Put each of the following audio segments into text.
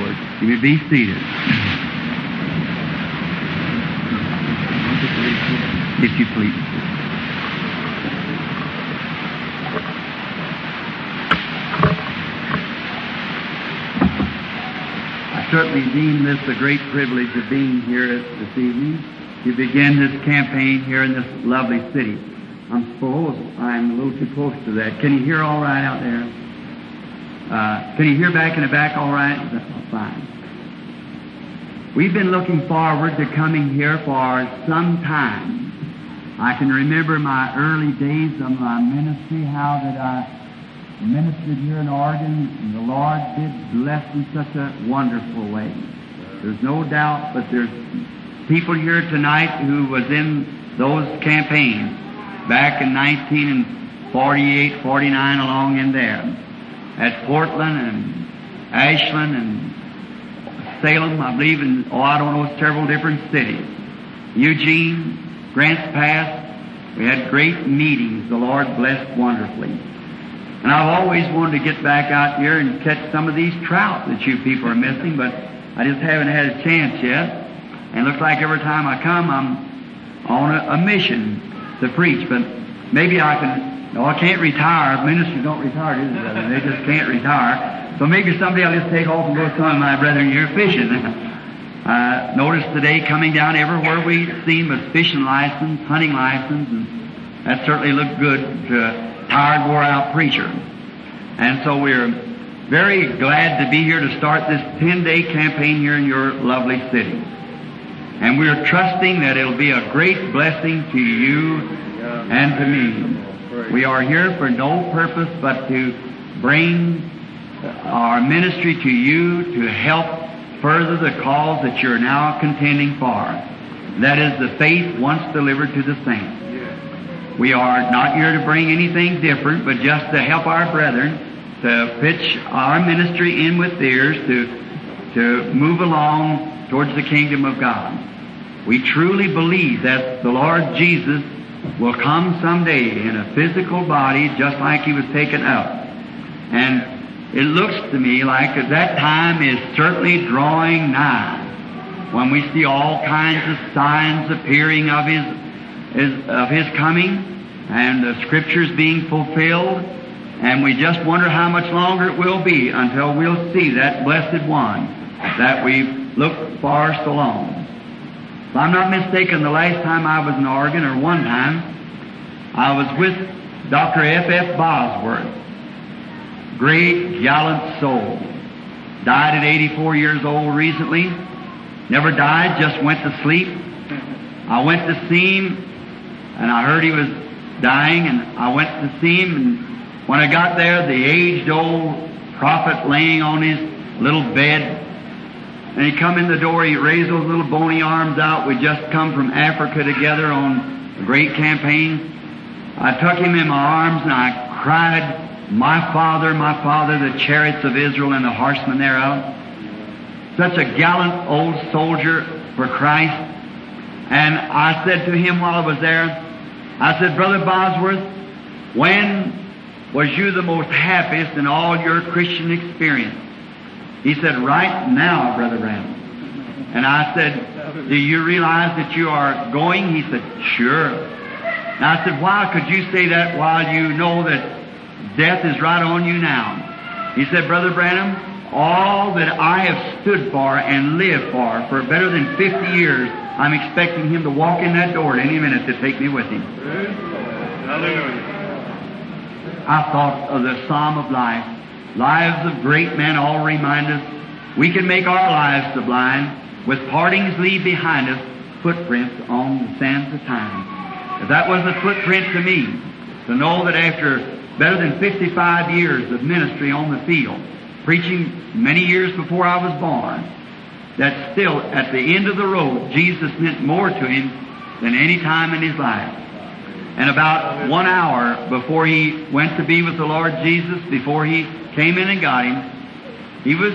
Lord. You may be seated. If you please. I certainly deem this a great privilege of being here this evening to begin this campaign here in this lovely city. I'm suppose I'm a little too close to that. Can you hear all right out there? Can you hear back in the back all right? That's fine. We've been looking forward to coming here for some time. I can remember my early days of my ministry, how that I ministered here in Oregon, and the Lord did bless in such a wonderful way. There's no doubt, but there's people here tonight who was in those campaigns back in 1948, 49, along in there, at Portland and Ashland and Salem, I believe, and I don't know, several different cities. Eugene, Grants Pass, we had great meetings. The Lord blessed wonderfully. And I've always wanted to get back out here and catch some of these trout that you people are missing, but I just haven't had a chance yet. And it looks like every time I come, I'm on a mission to preach, but maybe I can, no, I can't retire. Ministers don't retire, do they, brother? They just can't retire. So maybe someday I'll just take off and go with some of my brethren here fishing. Noticed today coming down everywhere we see them a fishing license, hunting license, and that certainly looked good to a tired, wore-out preacher. And so we're very glad to be here to start this 10-day campaign here in your lovely city. And we're trusting that it'll be a great blessing to you and to me. We are here for no purpose but to bring our ministry to you to help further the cause that you're now contending for. That is the faith once delivered to the saints. We are not here to bring anything different, but just to help our brethren to pitch our ministry in with theirs to move along towards the kingdom of God. We truly believe that the Lord Jesus will come someday in a physical body just like He was taken up. And it looks to me like that time is certainly drawing nigh, when we see all kinds of signs appearing of His coming, and the Scriptures being fulfilled, and we just wonder how much longer it will be until we'll see that blessed one that we've looked for so long. If I'm not mistaken, the last time I was in Oregon, or one time, I was with Dr. F.F. Bosworth. Great, gallant soul. Died at 84 years old recently. Never died, just went to sleep. I went to see him, and I heard he was dying, and I went to see him, and when I got there, the aged old prophet laying on his little bed, and he come in the door, he raised those little bony arms out. We just come from Africa together on a great campaign. I took him in my arms, and I cried, my Father, the chariots of Israel and the horsemen thereof. Such a gallant old soldier for Christ. And I said to him while I was there, I said, Brother Bosworth, when was you the most happiest in all your Christian experience? He said, right now, Brother Branham. And I said, do you realize that you are going? He said, sure. And I said, why could you say that while you know that death is right on you now? He said, Brother Branham, all that I have stood for and lived for better than 50 years, I'm expecting Him to walk in that door at any minute to take me with Him. Hallelujah. I thought of the Psalm of life. Lives of great men all remind us we can make our lives sublime. With partings leave behind us footprints on the sands of time. If that was a footprint to me, to know that after better than 55 years of ministry on the field, preaching many years before I was born, that still at the end of the road, Jesus meant more to him than any time in his life. And about 1 hour before he went to be with the Lord Jesus, before he came in and got him, he was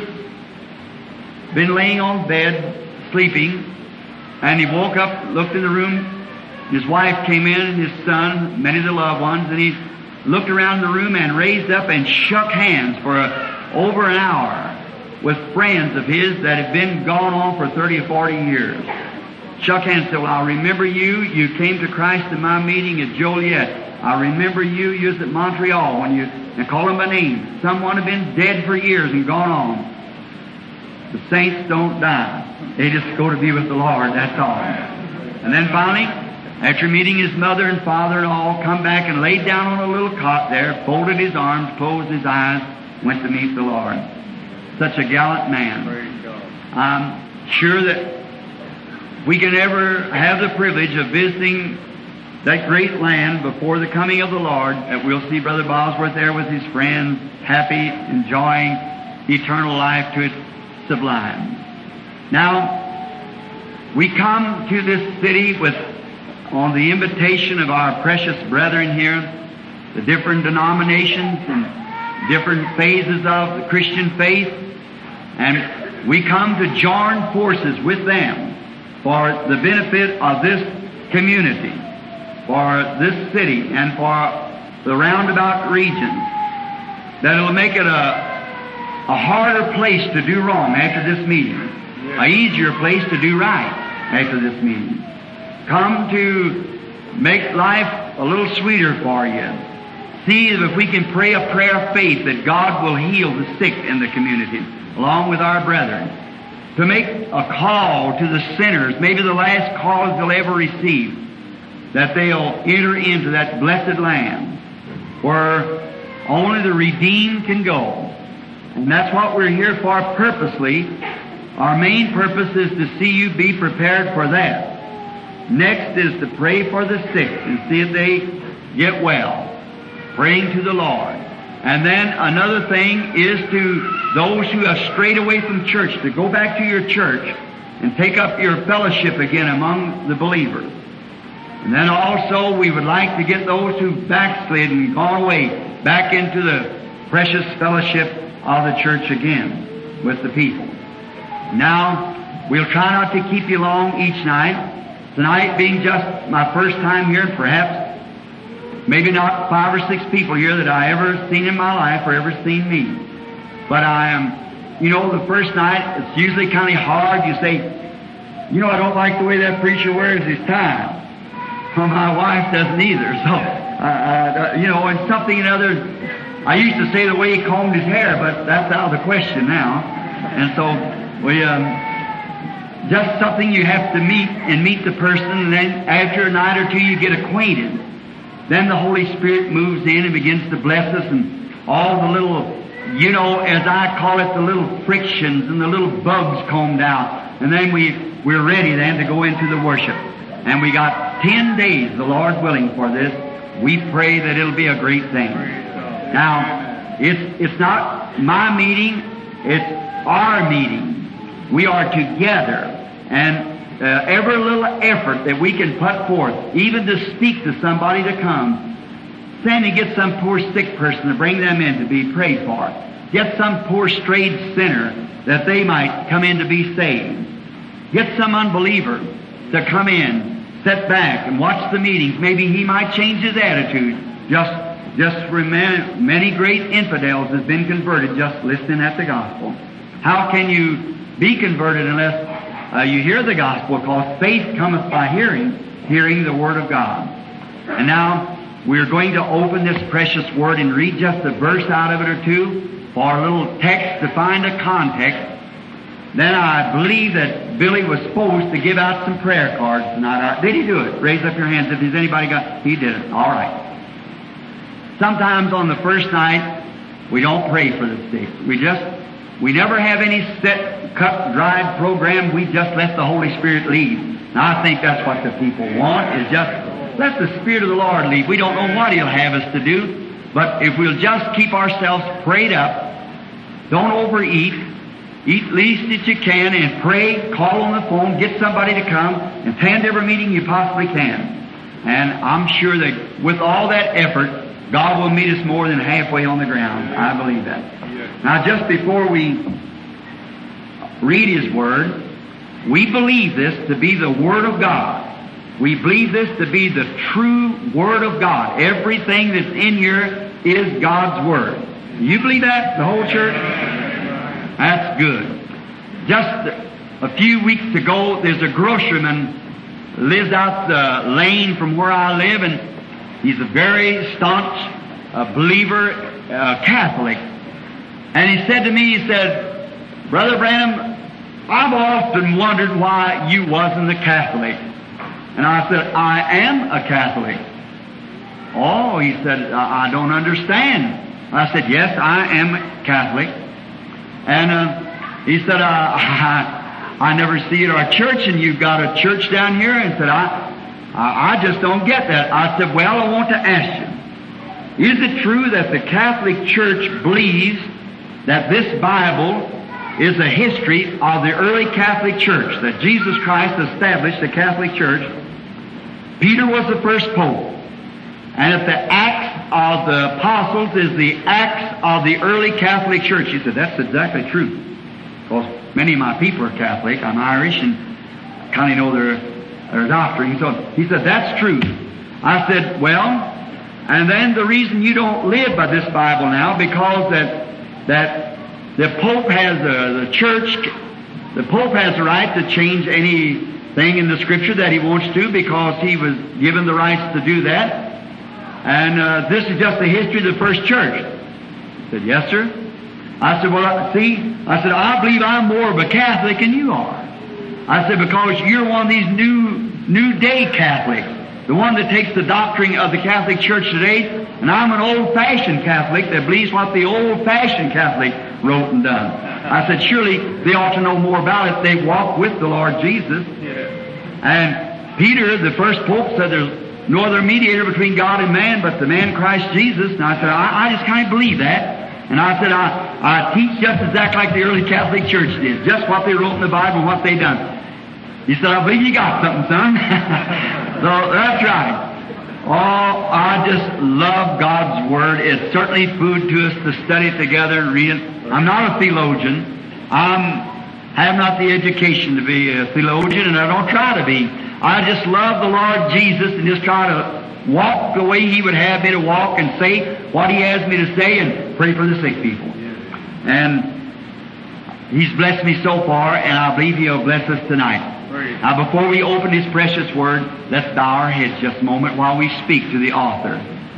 been laying on bed, sleeping, and he woke up, looked in the room. His wife came in, and his son, many of the loved ones, and he looked around the room and raised up and shook hands for over an hour. with friends of his that had been gone on for 30 or 40 years. Shook hands and said, well, I remember you. You came to Christ in my meeting at Joliet. I remember you. You was at Montreal when and call him by name. Someone had been dead for years and gone on. The saints don't die. They just go to be with the Lord, that's all. And then finally, after meeting his mother and father and all, come back and laid down on a little cot there, folded his arms, closed his eyes, went to meet the Lord. Such a gallant man. I'm sure that we can ever have the privilege of visiting that great land before the coming of the Lord, that we'll see Brother Bosworth there with his friends, happy, enjoying eternal life to its sublime. Now, we come to this city on the invitation of our precious brethren here, the different denominations and different phases of the Christian faith, and we come to join forces with them for the benefit of this community, for this city, and for the roundabout regions, that will make it a harder place to do wrong after this meeting, an easier place to do right after this meeting. Come to make life a little sweeter for you. See if we can pray a prayer of faith that God will heal the sick in the community, along with our brethren. To make a call to the sinners, maybe the last call they'll ever receive, that they'll enter into that blessed land where only the redeemed can go. And that's what we're here for purposely. Our main purpose is to see you be prepared for that. Next is to pray for the sick and see if they get well, praying to the Lord. And then another thing is to those who have strayed away from church, to go back to your church and take up your fellowship again among the believers. And then also we would like to get those who backslid and gone away back into the precious fellowship of the church again with the people. Now, we'll try not to keep you long each night. Tonight being just my first time here, perhaps maybe not 5 or 6 people here that I ever seen in my life or ever seen me. But I am, the first night, it's usually kind of hard. You say, I don't like the way that preacher wears his tie. Well, my wife doesn't either. So, and something or other, I used to say the way he combed his hair, but that's out of the question now. And so, we, just something you have to meet the person, and then after a night or two you get acquainted. Then the Holy Spirit moves in and begins to bless us, and all the little, as I call it, the little frictions and the little bugs combed out. And then we're ready then to go into the worship. And we got 10 days, the Lord willing, for this. We pray that it'll be a great thing. Now, it's not my meeting, it's our meeting. We are together, and every little effort that we can put forth, even to speak to somebody to come, send and get some poor sick person to bring them in to be prayed for. Get some poor strayed sinner that they might come in to be saved. Get some unbeliever to come in, sit back and watch the meetings. Maybe he might change his attitude. Just remember, many great infidels has been converted just listening at the gospel. How can you be converted unless you hear the gospel? Because faith cometh by hearing the Word of God. And now we're going to open this precious Word and read just a verse out of it or two for a little text to find a context. Then I believe that Billy was supposed to give out some prayer cards tonight. Did he do it? Raise up your hands if there's anybody got. He did it. All right. Sometimes on the first night we don't pray for the sick. We never have any set, cut, dried program. We just let the Holy Spirit lead. Now I think that's what the people want, is just let the Spirit of the Lord lead. We don't know what He'll have us to do, but if we'll just keep ourselves prayed up, don't overeat, eat least that you can, and pray, call on the phone, get somebody to come, and attend every meeting you possibly can. And I'm sure that with all that effort, God will meet us more than halfway on the ground. I believe that. Now, just before we read His Word, we believe this to be the Word of God. We believe this to be the true Word of God. Everything that's in here is God's Word. You believe that, the whole church? That's good. Just a few weeks ago, there's a groceryman lives out the lane from where I live, and he's a very staunch believer, Catholic. And he said to me, he said, Brother Branham, I've often wondered why you wasn't a Catholic. And I said, I am a Catholic. Oh, he said, I don't understand. I said, yes, I am a Catholic. And he said, I never see at our church, and you've got a church down here. And said, I just don't get that. I said, well, I want to ask you, is it true that the Catholic Church believes that this Bible is a history of the early Catholic Church, that Jesus Christ established the Catholic Church? Peter was the first pope, and that the Acts of the Apostles is the Acts of the early Catholic Church. He said, that's exactly true. Because many of my people are Catholic. I'm Irish and kind of know their doctrine. So he said, that's true. I said, well, and then the reason you don't live by this Bible now, because that the Pope has the Church, the Pope has the right to change anything in the Scripture that he wants to, because he was given the rights to do that. And this is just the history of the first church. I said, yes, sir. I said, well, see, I said, I believe I'm more of a Catholic than you are. I said, because you're one of these new day Catholics, the one that takes the doctrine of the Catholic Church today, and I'm an old-fashioned Catholic that believes what the old-fashioned Catholic wrote and done. I said, surely they ought to know more about it. They walk with the Lord Jesus. And Peter, the first pope, said there's no other mediator between God and man but the man Christ Jesus. And I said, I just can't believe that. And I said, I teach just exactly like the early Catholic Church did, just what they wrote in the Bible and what they done. He said, I believe you got something, son. So that's right. Oh, I just love God's Word. It's certainly food to us to study it together and read it. I'm not a theologian. I have not the education to be a theologian, and I don't try to be. I just love the Lord Jesus and just try to walk the way He would have me to walk and say what He has me to say and pray for the sick people. And He's blessed me so far, and I believe He'll bless us tonight. Now, before we open His precious Word, let's bow our heads just a moment while we speak to the author.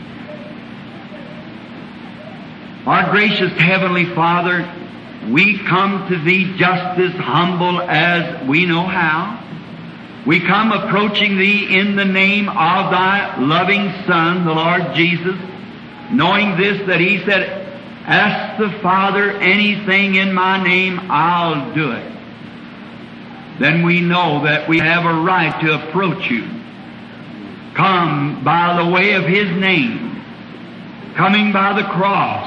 Our gracious Heavenly Father, we come to Thee just as humble as we know how. We come approaching Thee in the name of Thy loving Son, the Lord Jesus, knowing this, that He said, ask the Father anything in My name, I'll do it. Then we know that we have a right to approach You. Come by the way of His name, coming by the cross,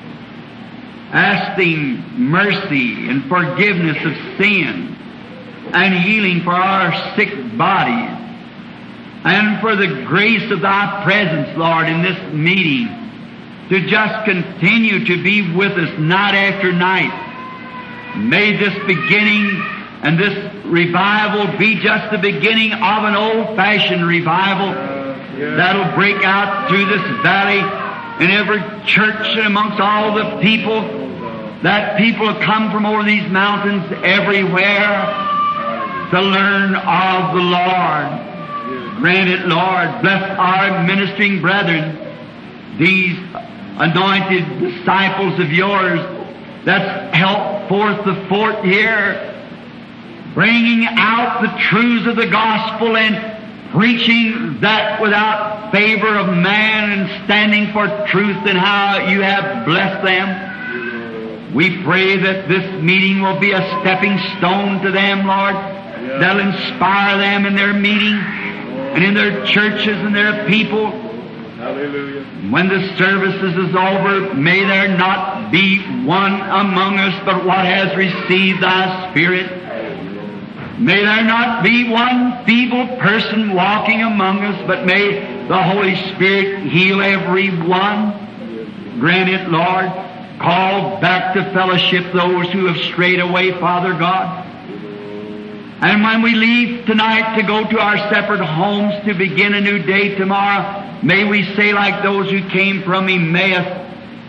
asking mercy and forgiveness of sin, and healing for our sick bodies, and for the grace of Thy presence, Lord, in this meeting, to just continue to be with us night after night. May this beginning and this revival be just the beginning of an old-fashioned revival that'll break out through this valley in every church and amongst all the people, that people will come from over these mountains everywhere to learn of the Lord. Grant it, Lord. Bless our ministering brethren, these anointed disciples of Yours that's helped forth the fort here, bringing out the truths of the gospel and preaching that without favor of man and standing for truth and how You have blessed them. We pray that this meeting will be a stepping stone to them, Lord, that'll inspire them in their meeting and in their churches and their people. Hallelujah. When the services is over, may there not be one among us but what has received Thy Spirit. May there not be one feeble person walking among us, but may the Holy Spirit heal every one. Grant it, Lord. Call back to fellowship those who have strayed away, Father God. And when we leave tonight to go to our separate homes to begin a new day tomorrow, may we say like those who came from Emmaus,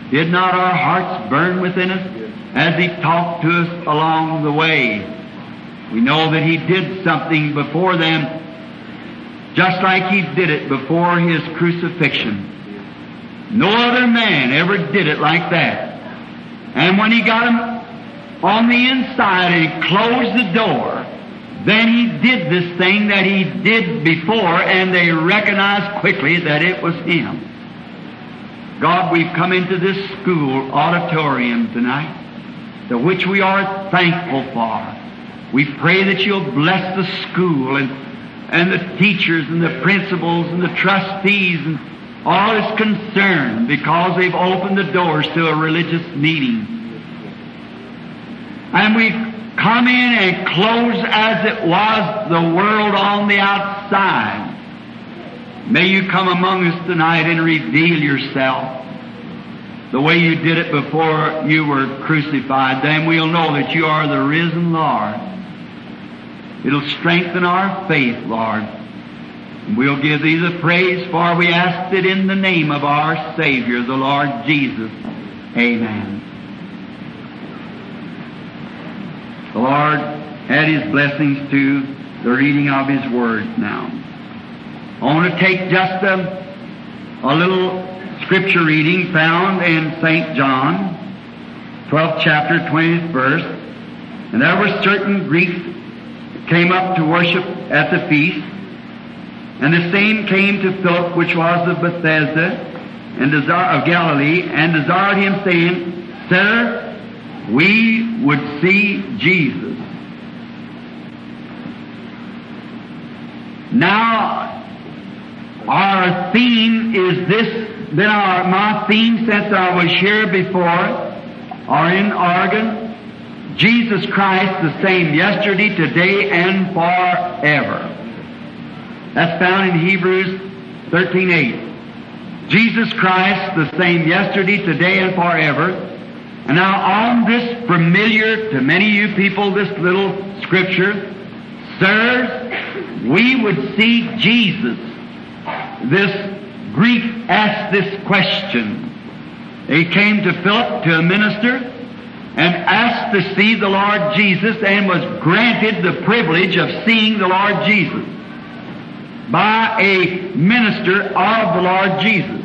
Did not our hearts burn within us as He talked to us along the way? We know that He did something before them, just like He did it before His crucifixion. No other man ever did it like that. And when He got them on the inside and He closed the door, then He did this thing that He did before, and they recognized quickly that it was Him. God, we've come into this school auditorium tonight, to which we are thankful for. We pray that You'll bless the school and the teachers and the principals and the trustees and all is concerned, because they've opened the doors to a religious meeting. And we've come in and closed as it was the world on the outside. May You come among us tonight and reveal Yourself the way You did it before You were crucified. Then we'll know that You are the risen Lord. It'll strengthen our faith, Lord. And we'll give Thee the praise, for we ask it in the name of our Savior, the Lord Jesus. Amen. The Lord add His blessings to the reading of His Word now. I want to take just a little scripture reading found in St. John, 12th chapter, 20th verse. And there were certain Greeks that came up to worship at the feast. And the same came to Philip, which was of Bethsaida and of Galilee, and desired him, saying, Sir, we would see Jesus. Now, our theme is this, my theme since I was here before, or in Oregon, Jesus Christ the same yesterday, today, and forever. That's found in Hebrews 13:8. Jesus Christ the same yesterday, today, and forever. And now on this familiar to many of you people, this little scripture, Sirs, we would see Jesus. This Greek asked this question. He came to Philip, to a minister, and asked to see the Lord Jesus, and was granted the privilege of seeing the Lord Jesus by a minister of the Lord Jesus.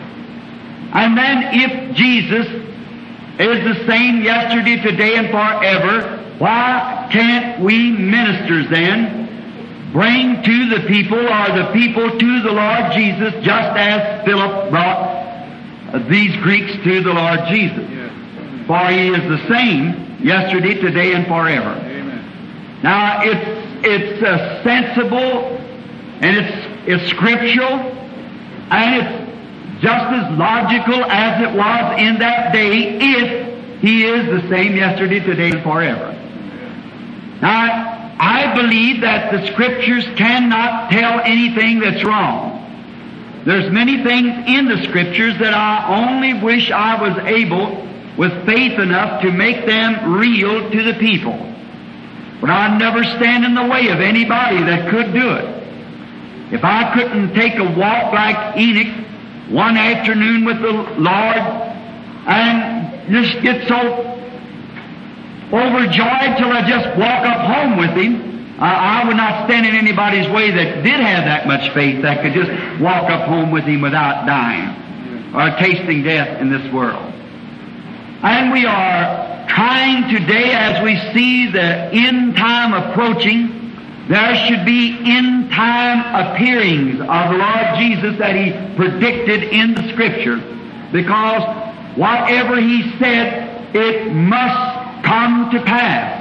And then if Jesus is the same yesterday, today, and forever, why can't we ministers then bring to the people, or the people to the Lord Jesus, just as Philip brought these Greeks to the Lord Jesus? For He is the same yesterday, today, and forever. Amen. Now it's sensible, and it's scriptural, and it's just as logical as it was in that day, if He is the same yesterday, today, and forever. Now, I believe that the Scriptures cannot tell anything that's wrong. There's many things in the Scriptures that I only wish I was able, with faith enough, to make them real to the people. But I'd never stand in the way of anybody that could do it. If I couldn't take a walk like Enoch one afternoon with the Lord and just get so overjoyed till I just walk up home with Him, I would not stand in anybody's way that did have that much faith, that could just walk up home with Him without dying or tasting death in this world. And we are trying today, as we see the end time approaching, there should be end time appearings of the Lord Jesus that He predicted in the Scripture, because whatever He said, it must come to pass.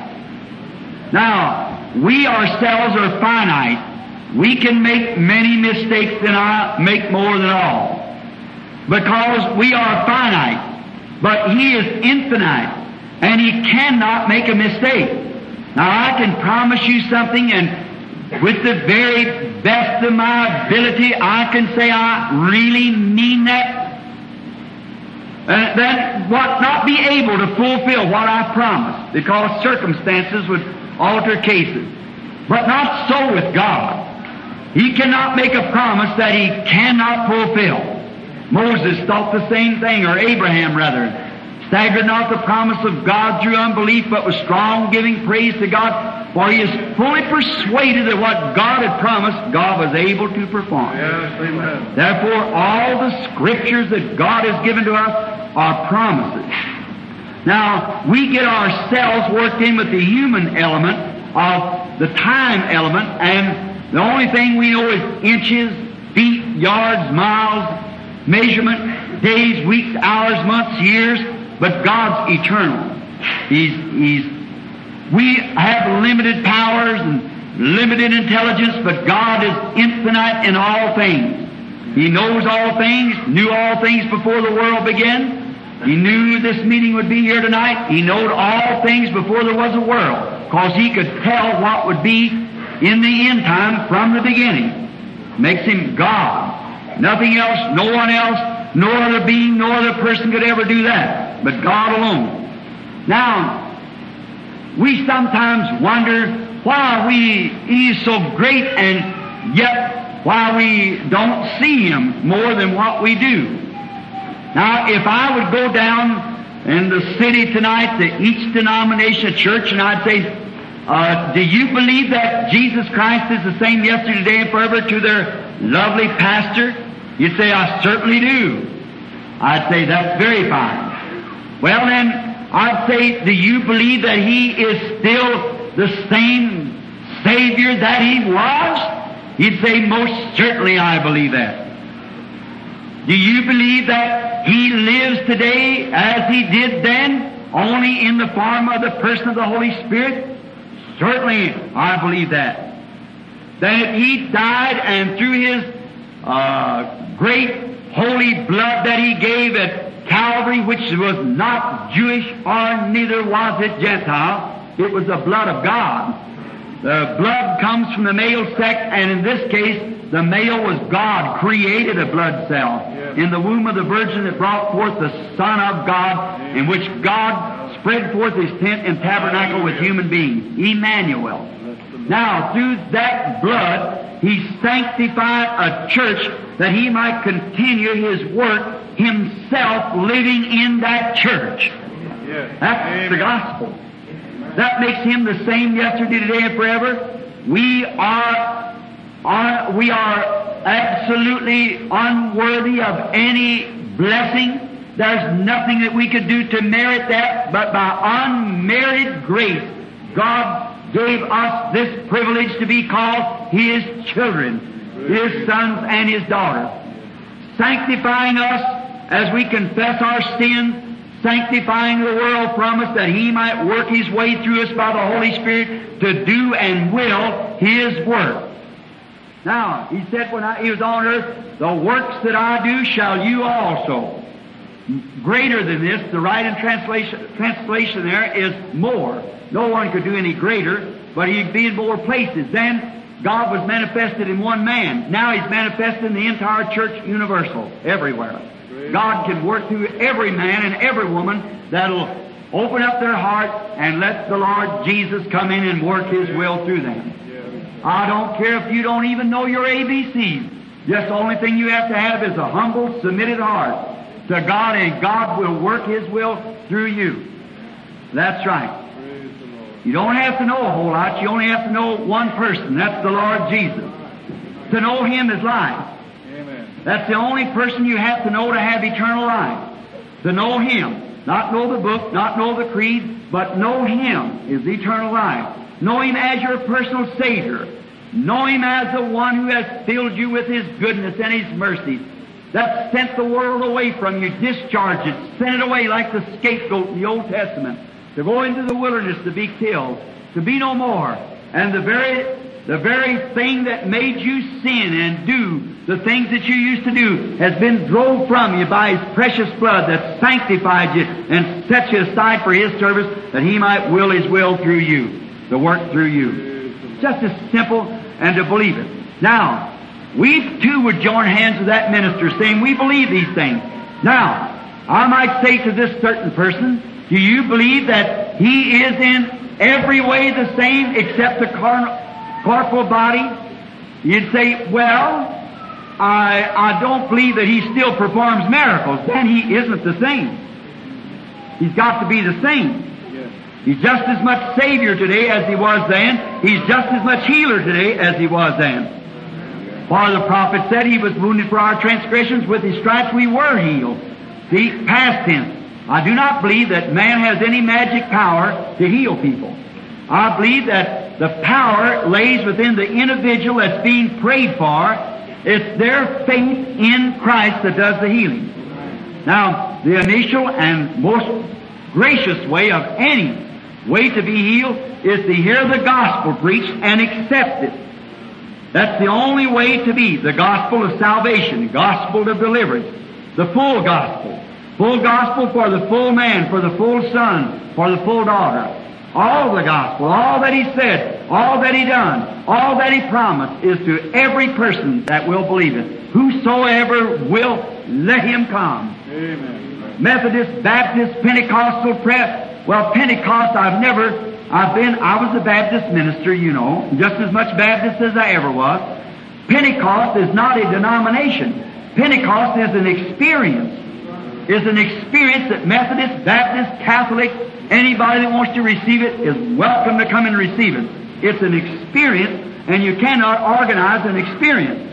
Now, we ourselves are finite. We can make many mistakes, and I make more than all, because we are finite. But He is infinite, and He cannot make a mistake. Now, I can promise you something, and with the very best of my ability, I can say I really mean that. That what not be able to fulfill what I promised, because circumstances would alter cases. But not so with God. He cannot make a promise that He cannot fulfill. Moses thought the same thing, or Abraham rather. Staggered not the promise of God through unbelief, but was strong, giving praise to God, for he is fully persuaded that what God had promised, God was able to perform. Yes, amen. Therefore, all the scriptures that God has given to us are promises. Now, we get ourselves worked in with the human element of the time element, and the only thing we know is inches, feet, yards, miles, measurement, days, weeks, hours, months, years, but God's eternal. We have limited powers and limited intelligence, but God is infinite in all things. He knows all things, knew all things before the world began. He knew this meeting would be here tonight. He knowed all things before there was a world, because He could tell what would be in the end time from the beginning. Makes Him God. Nothing else, no one else, no other being, no other person could ever do that, but God alone. Now, we sometimes wonder why He is so great, and yet why we don't see Him more than what we do. Now, if I would go down in the city tonight to each denomination of church, and I'd say, do you believe that Jesus Christ is the same yesterday, today, and forever, to their lovely pastor? You'd say, I certainly do. I'd say, that's very fine. Well then, I'd say, do you believe that He is still the same Savior that He was? He'd say, most certainly I believe that. Do you believe that He lives today as He did then, only in the form of the person of the Holy Spirit? Certainly I believe that. That if He died and through His great holy blood that He gave at Calvary, which was not Jewish or neither was it Gentile, it was the blood of God. The blood comes from the male sex, and in this case, the male was God, created a blood cell in the womb of the Virgin that brought forth the Son of God, in which God spread forth His tent and tabernacle with human beings, Emmanuel. Now, through that blood, He sanctified a church that He might continue His work, Himself living in that church. That's the gospel. That makes Him the same yesterday, today, and forever. We are absolutely unworthy of any blessing. There's nothing that we could do to merit that, but by unmerited grace, God gave us this privilege to be called His children, His sons and His daughters, sanctifying us as we confess our sins, sanctifying the world from us, that He might work His way through us by the Holy Spirit to do and will His work. Now, He said when He was on earth, the works that I do shall you also. Greater than this, the right in translation there is more. No one could do any greater, but He'd be in more places. Then God was manifested in one man. Now He's manifested in the entire church universal, everywhere. God can work through every man and every woman that'll open up their heart and let the Lord Jesus come in and work His will through them. I don't care if you don't even know your ABCs. Just the only thing you have to have is a humble, submitted heart to God, and God will work His will through you. That's right. You don't have to know a whole lot. You only have to know one person. That's the Lord Jesus. To know Him is life. That's the only person you have to know to have eternal life. To know Him. Not know the book, not know the creed, but know Him is eternal life. Know Him as your personal Savior. Know Him as the one who has filled you with His goodness and His mercy, that sent the world away from you, discharged it, sent it away like the scapegoat in the Old Testament, to go into the wilderness to be killed, to be no more. And the very thing that made you sin and do the things that you used to do has been drove from you by His precious blood that sanctified you and set you aside for His service, that He might will His will through you, the work through you. Just as simple, and to believe it. Now, we too would join hands with that minister saying we believe these things. Now, I might say to this certain person, do you believe that He is in every way the same except the corporal body? You'd say, well, I don't believe that He still performs miracles. Then He isn't the same. He's got to be the same. He's just as much Savior today as He was then. He's just as much healer today as He was then. For the prophet said He was wounded for our transgressions, with His stripes we were healed. See, past tense. I do not believe that man has any magic power to heal people. I believe that the power lays within the individual that's being prayed for. It's their faith in Christ that does the healing. Now, the initial and most gracious way of any way to be healed is to hear the gospel preached and accept it. That's the only way to be. The gospel of salvation, gospel of deliverance, the full gospel. Full gospel for the full man, for the full son, for the full daughter. All the gospel, all that He said, all that He done, all that He promised is to every person that will believe it. Whosoever will, let him come. Amen. Methodist, Baptist, Pentecostal, Pentecost, I was a Baptist minister, you know, just as much Baptist as I ever was. Pentecost is not a denomination. Pentecost is an experience. Is an experience that Methodist, Baptist, Catholic, anybody that wants to receive it is welcome to come and receive it. It's an experience, and you cannot organize an experience.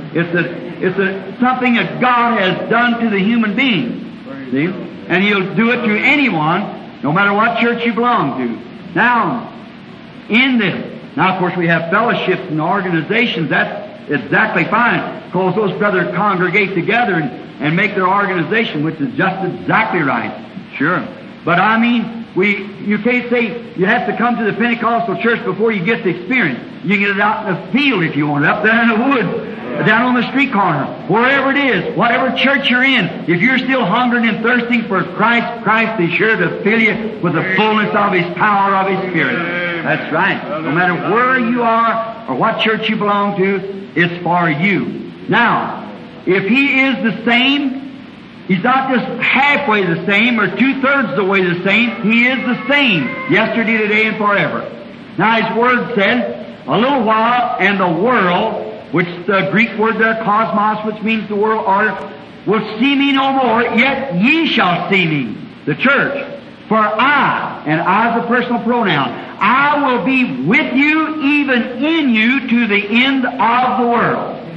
It's something that God has done to the human being. See? And He'll do it to anyone, no matter what church you belong to. Now, in this, now of course we have fellowships and organizations. That's exactly fine, because those brothers congregate together and make their organization, which is just exactly right. Sure. But I mean, you can't say you have to come to the Pentecostal church before you get the experience. You can get it out in the field if you want it, up there in the woods, down on the street corner, wherever it is, whatever church you're in. If you're still hungering and thirsting for Christ, Christ is sure to fill you with the fullness of His power, of His Spirit. That's right. No matter where you are or what church you belong to, it's for you. Now, if He is the same, He's not just halfway the same or two-thirds the way the same. He is the same yesterday, today, and forever. Now His Word said, a little while and the world, which the Greek word there, cosmos, which means the world order, will see me no more, yet ye shall see me, the church. For I, and I is a personal pronoun, I will be with you, even in you, to the end of the world.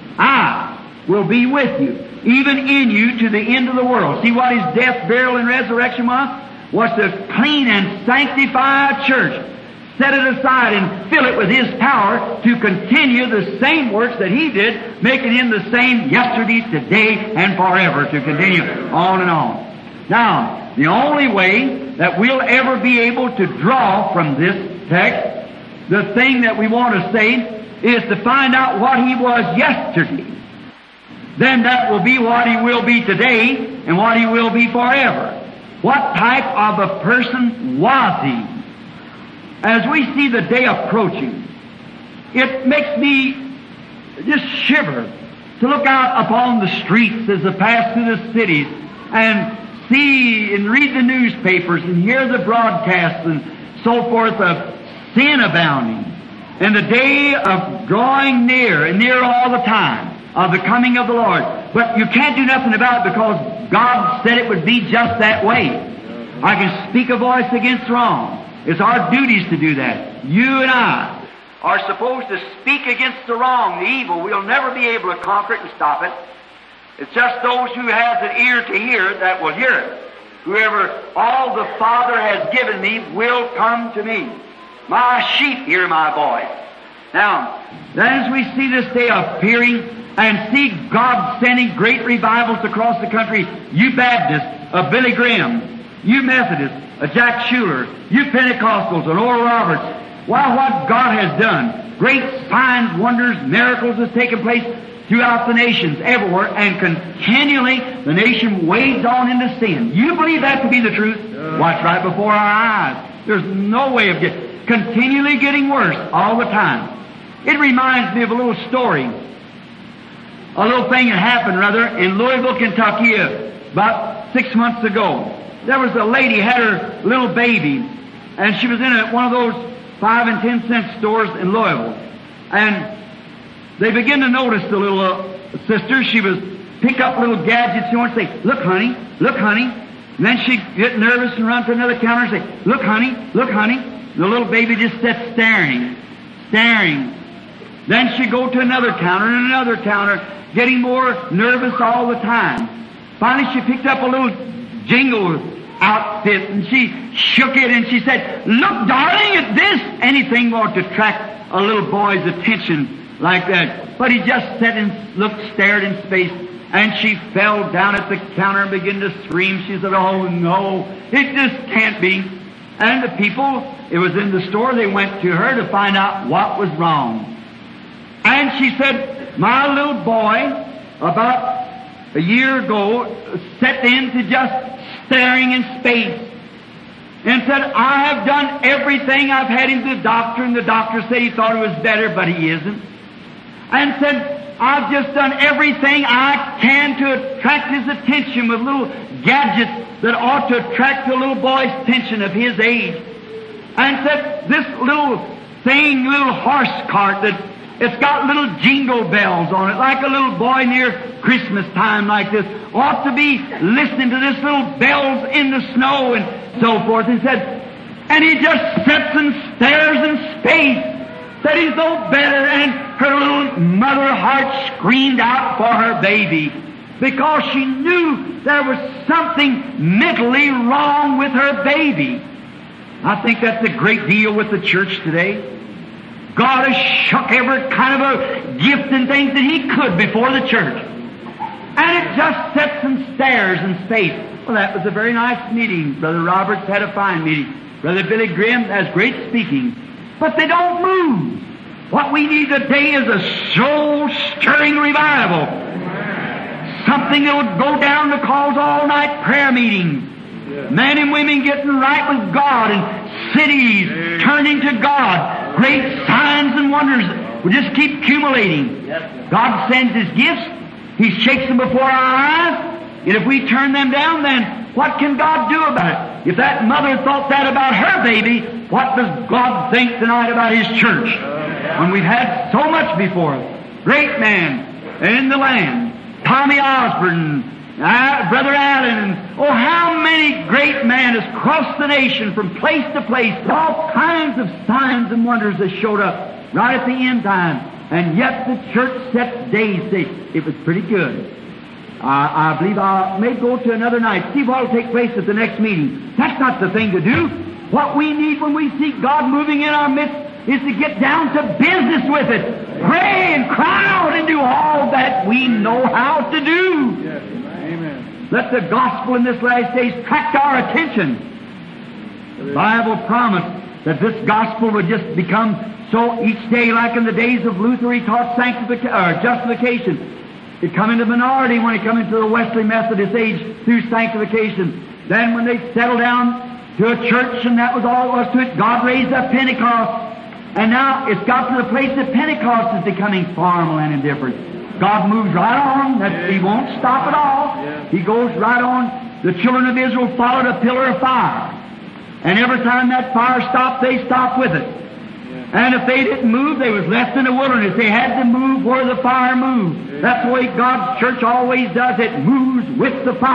I will be with you, even in you, to the end of the world. See what His death, burial, and resurrection was to clean and sanctify a church, set it aside and fill it with His power to continue the same works that He did, making Him the same yesterday, today, and forever, to continue on and on. Now, the only way that we'll ever be able to draw from this text, the thing that we want to say, is to find out what He was yesterday. Then that will be what He will be today and what He will be forever. What type of a person was He? As we see the day approaching, it makes me just shiver to look out upon the streets as I pass through the cities and see and read the newspapers and hear the broadcasts and so forth of sin abounding, and the day of drawing near and near all the time of the coming of the Lord. But you can't do nothing about it because God said it would be just that way. I can speak a voice against wrong. It's our duties to do that. You and I are supposed to speak against the wrong, the evil. We'll never be able to conquer it and stop it. It's just those who has an ear to hear that will hear it. Whoever all the Father has given me will come to me. My sheep hear my voice. Now, then as we see this day appearing and see God sending great revivals across the country, you Baptists, Billy Graham, you Methodists, Jack Schuler, you Pentecostals, and Oral Roberts, why, what God has done, great signs, wonders, miracles has taken place throughout the nations, everywhere, and continually the nation wades on into sin. You believe that to be the truth? Watch right before our eyes. There's no way of continually getting worse all the time. It reminds me of a little story, a little thing that happened, rather, in Louisville, Kentucky, about 6 months ago. There was a lady, had her little baby, and she was in one of those 5 and 10 cent stores in Louisville. And they began to notice the little sister, she was pick up little gadgets and want to say, look, honey, look, honey. And then she'd get nervous and run to another counter and say, look, honey, look, honey. The little baby just sat staring. Then she'd go to another counter and another counter, getting more nervous all the time. Finally, she picked up a little jingle outfit and she shook it and she said, look, darling, at this. Anything more to attract a little boy's attention like that. But he just sat and stared in space. And she fell down at the counter and began to scream. She said, oh no, it just can't be. And the people, it was in the store, they went to her to find out what was wrong. And she said, my little boy, about a year ago, set into just staring in space. And said, I have done everything. I've had him to the doctor, and the doctor said he thought it was better, but he isn't. And said, I've just done everything I can to attract his attention with little gadgets that ought to attract the little boy's attention of his age. And said, this little thing, little horse cart that it's got little jingle bells on it, like a little boy near Christmas time like this, ought to be listening to this little bells in the snow and so forth. And said, and he just sits and stares in space. Said he's no better, and her little mother heart screamed out for her baby because she knew there was something mentally wrong with her baby. I think that's a great deal with the church today. God has shook every kind of a gift and things that He could before the church. And it just sits and stares in space. Well, that was a very nice meeting. Brother Roberts had a fine meeting. Brother Billy Graham has great speaking. But they don't move. What we need today is a soul-stirring revival. Something that would go down to cause all-night prayer meetings. Men and women getting right with God and cities turning to God. Great signs and wonders will just keep accumulating. God sends His gifts. He shakes them before our eyes. And if we turn them down, then what can God do about it? If that mother thought that about her baby, what does God think tonight about His church? When we've had so much before us. Great man in the land. Tommy Osborne, Brother Allen, and oh, how many great men has crossed the nation from place to place. All kinds of signs and wonders that showed up right at the end time. And yet the church set days. It was pretty good. I believe I may go to another night, see what will take place at the next meeting. That's not the thing to do. What we need when we see God moving in our midst is to get down to business with it. Pray and cry out and do all that we know how to do. Yes. Amen. Let the gospel in this last days attract our attention. The Bible promised that this gospel would just become so each day, like in the days of Luther, he taught justification. It come into minority when it come into the Wesley Methodist age through sanctification. Then when they settled down to a church and that was all it was to it, God raised up Pentecost. And now it's got to the place that Pentecost is becoming formal and indifferent. God moves right on. He won't stop at all. He goes right on. The children of Israel followed a pillar of fire. And every time that fire stopped, they stopped with it. And if they didn't move, they was left in the wilderness. They had to move where the fire moved. That's the way God's church always does. It moves with the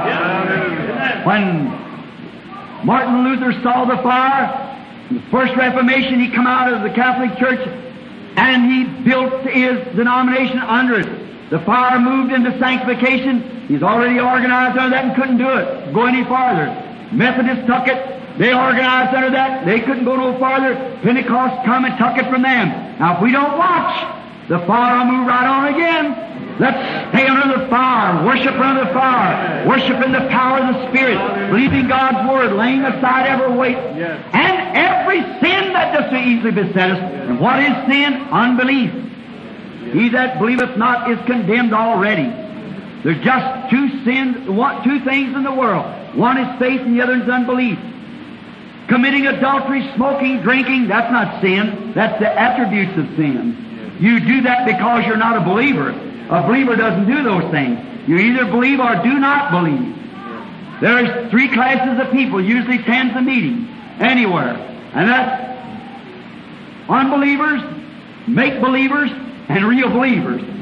fire. When Martin Luther saw the fire, the first Reformation, he come out of the Catholic Church and he built his denomination under it. The fire moved into sanctification. He's already organized under that and couldn't do it, go any farther. Methodists took it. They organized under that. They couldn't go no farther. Pentecost come and took it from them. Now, if we don't watch, the fire will move right on again. Let's stay under the fire, worship under the fire, worship in the power of the Spirit, believing God's Word, laying aside every weight, and every sin that does so easily beset us. And what is sin? Unbelief. He that believeth not is condemned already. There's just two things in the world. One is faith and the other is unbelief. Committing adultery, smoking, drinking, that's not sin. That's the attributes of sin. You do that because you're not a believer. A believer doesn't do those things. You either believe or do not believe. There's three classes of people usually attend the meeting anywhere. And that's unbelievers, make-believers, and real believers.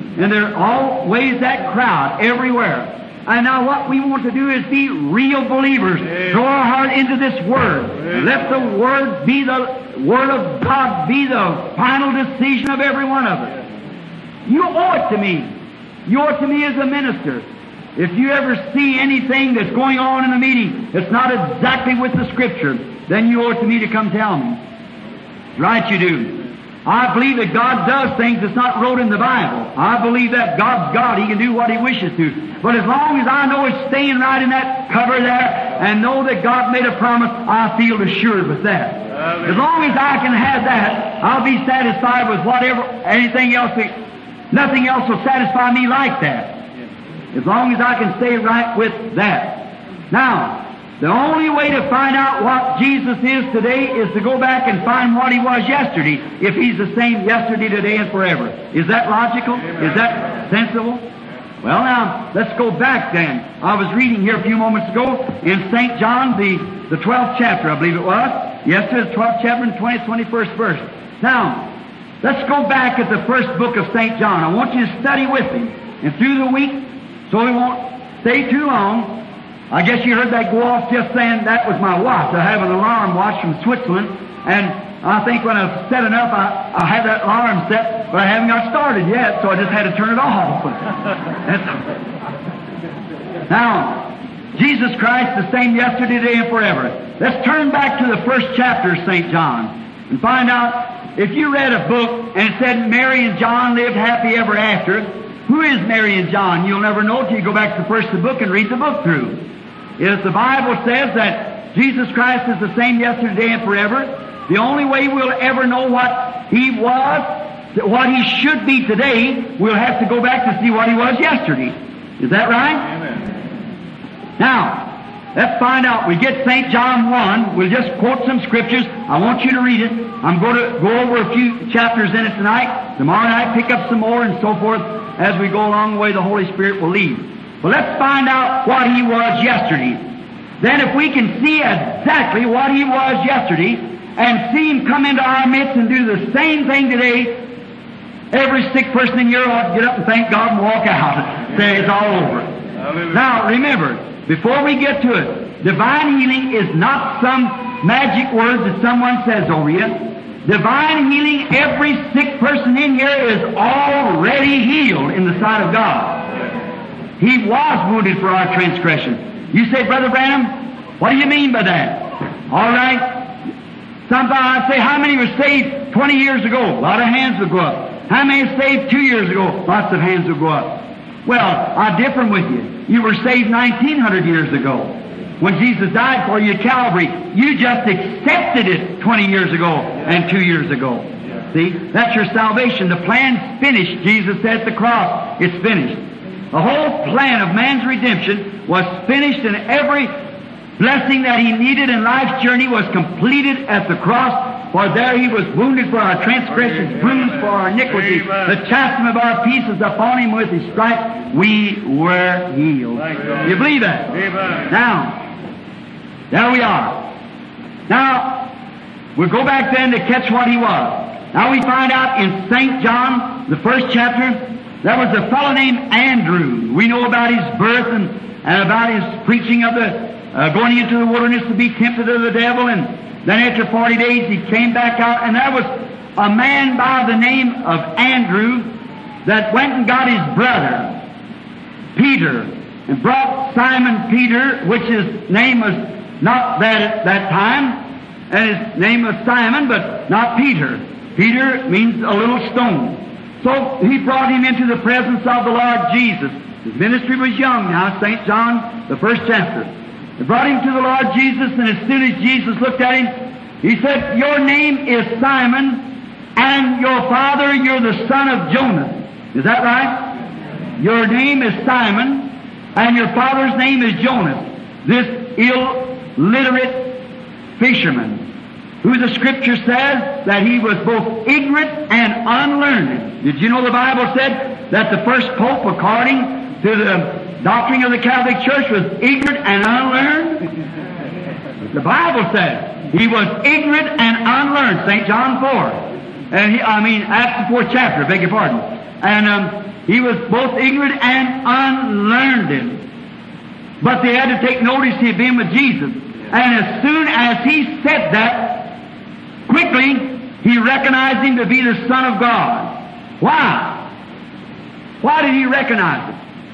And there always that crowd everywhere. And now what we want to do is be real believers. Throw our heart into this Word. Let the Word be the Word of God, be the final decision of every one of us. You owe it to me. You owe it to me as a minister. If you ever see anything that's going on in a meeting that's not exactly with the Scripture, then you owe it to me to come tell me. Right you do. I believe that God does things that's not wrote in the Bible. I believe that God's God. He can do what He wishes to. But as long as I know it's staying right in that cover there and know that God made a promise, I feel assured with that. As long as I can have that, I'll be satisfied with whatever, anything else. Nothing else will satisfy me like that. As long as I can stay right with that. Now, the only way to find out what Jesus is today is to go back and find what He was yesterday, if He's the same yesterday, today, and forever. Is that logical? Is that sensible? Well, now, let's go back then. I was reading here a few moments ago in St. John, the 12th chapter, I believe it was. Yes, the 12th chapter and 21st verse. Now, let's go back at the first book of St. John. I want you to study with me. And through the week, so we won't stay too long, I guess you heard that go off just saying that was my watch. I have an alarm watch from Switzerland, and I think when I've set enough, I have that alarm set, but I haven't got started yet, so I just had to turn it off. Now, Jesus Christ the same yesterday, today, and forever. Let's turn back to the first chapter of St. John and find out, if you read a book and it said Mary and John lived happy ever after, who is Mary and John? You'll never know till you go back to the first book and read the book through. If the Bible says that Jesus Christ is the same yesterday, today, and forever, the only way we'll ever know what He was, what He should be today, we'll have to go back to see what He was yesterday. Is that right? Amen. Now, let's find out. We get St. John 1. We'll just quote some scriptures. I want you to read it. I'm going to go over a few chapters in it tonight. Tomorrow night, pick up some more and so forth. As we go along the way, the Holy Spirit will lead. But let's find out what He was yesterday. Then if we can see exactly what He was yesterday and see Him come into our midst and do the same thing today, every sick person in here ought to get up and thank God and walk out. Say it's all over. Hallelujah. Now remember, before we get to it, divine healing is not some magic words that someone says over you. Divine healing, every sick person in here is already healed in the sight of God. He was wounded for our transgression. You say, Brother Branham, what do you mean by that? All right. Sometimes I say, how many were saved 20 years ago? A lot of hands will go up. How many were saved 2 years ago? Lots of hands will go up. Well, I differ with you. You were saved 1900 years ago. When Jesus died for you at Calvary, you just accepted it 20 years ago and 2 years ago. See? That's your salvation. The plan's finished. Jesus said at the cross, it's finished. The whole plan of man's redemption was finished, and every blessing that he needed in life's journey was completed at the cross. For there He was wounded for our transgressions, bruised for our iniquities. The chastisement of our peace is upon Him. With His stripes we were healed. You believe that? Amen. Now, there we are. Now, we'll go back then to catch what He was. Now we find out in St. John, the first chapter, there was a fellow named Andrew. We know about his birth and about his preaching of the going into the wilderness to be tempted of the devil. And then after 40 days he came back out. And there was a man by the name of Andrew that went and got his brother, Peter, and brought Simon Peter, which his name was not that at that time. And his name was Simon, but not Peter. Peter means a little stone. So he brought him into the presence of the Lord Jesus. His ministry was young now, St. John, the first chapter. They brought him to the Lord Jesus, and as soon as Jesus looked at him, He said, your name is Simon, and your father, you're the son of Jonas. Is that right? Your name is Simon, and your father's name is Jonas. This illiterate fisherman, who the Scripture says that he was both ignorant and unlearned. Did you know the Bible said that the first pope, according to the doctrine of the Catholic Church, was ignorant and unlearned? The Bible says he was ignorant and unlearned, St. John 4. Acts the 4th chapter, beg your pardon. And he was both ignorant and unlearned. But they had to take notice he had been with Jesus. And as soon as he said that, quickly he recognized him to be the Son of God. Why? Why did he recognize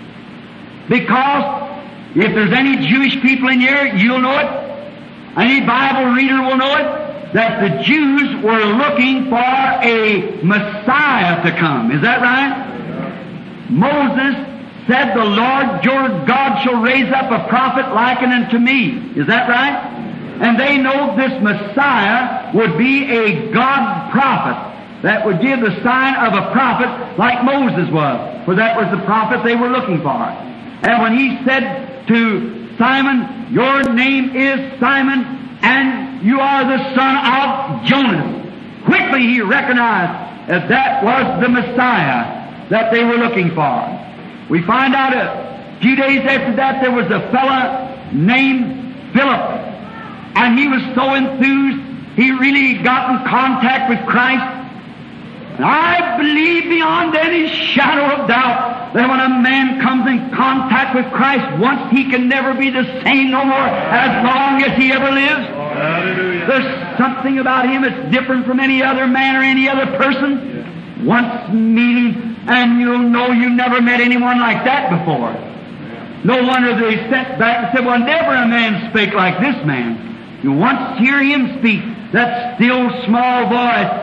it? Because if there's any Jewish people in here, you'll know it. Any Bible reader will know it, that the Jews were looking for a Messiah to come. Is that right? Moses said, the Lord your God shall raise up a prophet likened unto me. Is that right? And they know this Messiah would be a God prophet that would give the sign of a prophet like Moses was, for that was the prophet they were looking for. And when he said to Simon, your name is Simon, and you are the son of Jonas, quickly he recognized that that was the Messiah that they were looking for. We find out a few days after that there was a fellow named Philip, and he was so enthused he really got in contact with Christ. And I believe beyond any shadow of doubt that when a man comes in contact with Christ once, he can never be the same no more as long as he ever lives. Hallelujah. There's something about him that's different from any other man or any other person. Once meeting, and you'll know you never met anyone like that before. No wonder they sat back and said, well, never a man spake like this man. You once hear him speak, that still small voice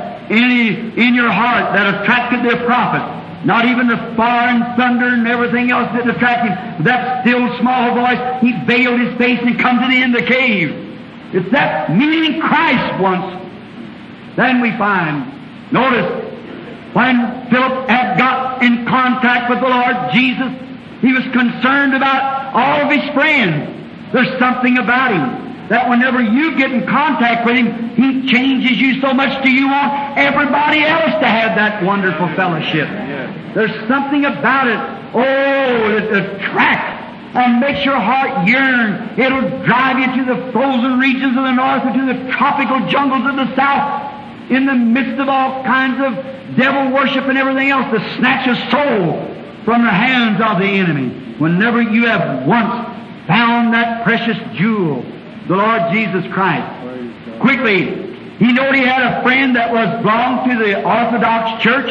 in your heart that attracted the prophet. Not even the fire and thunder and everything else that attracted him. That still small voice, he veiled his face and come to the end of the cave. It's that meeting Christ once. Then we find, notice, when Philip had got in contact with the Lord Jesus, he was concerned about all of his friends. There's something about him that whenever you get in contact with him, he changes you so much do you want everybody else to have that wonderful fellowship. There's something about it, it attracts and makes your heart yearn. It'll drive you to the frozen regions of the north or to the tropical jungles of the south, in the midst of all kinds of devil worship and everything else, to snatch a soul from the hands of the enemy. Whenever you have once found that precious jewel, the Lord Jesus Christ. Quickly, he knew he had a friend that was belonged to the Orthodox Church,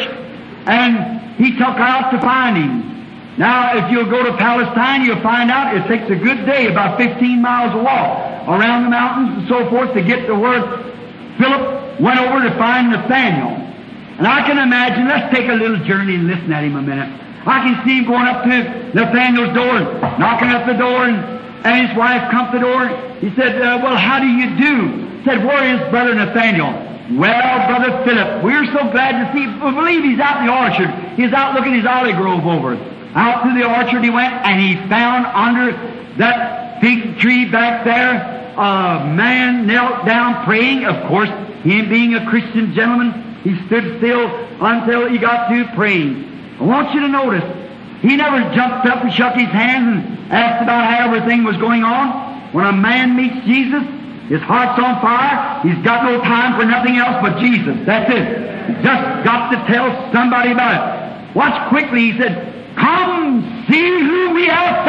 and he took out to find him. Now, if you'll go to Palestine, you'll find out it takes a good day, about 15 miles a walk, around the mountains and so forth, to get to where Philip went over to find Nathanael. And I can imagine, let's take a little journey and listen at him a minute. I can see him going up to Nathanael's door, knocking at the door, and his wife come to the door. He said, well, how do you do? He said, where is Brother Nathanael? Well, Brother Philip, we're so glad to see. We believe he's out in the orchard. He's out looking his olive grove over. Out to the orchard he went, and he found under that fig tree back there a man knelt down praying. Of course, him being a Christian gentleman, he stood still until he got to praying. I want you to notice, he never jumped up and shook his hands and asked about how everything was going on. When a man meets Jesus, his heart's on fire. He's got no time for nothing else but Jesus. That's it. He's just got to tell somebody about it. Watch quickly, he said, come see who we have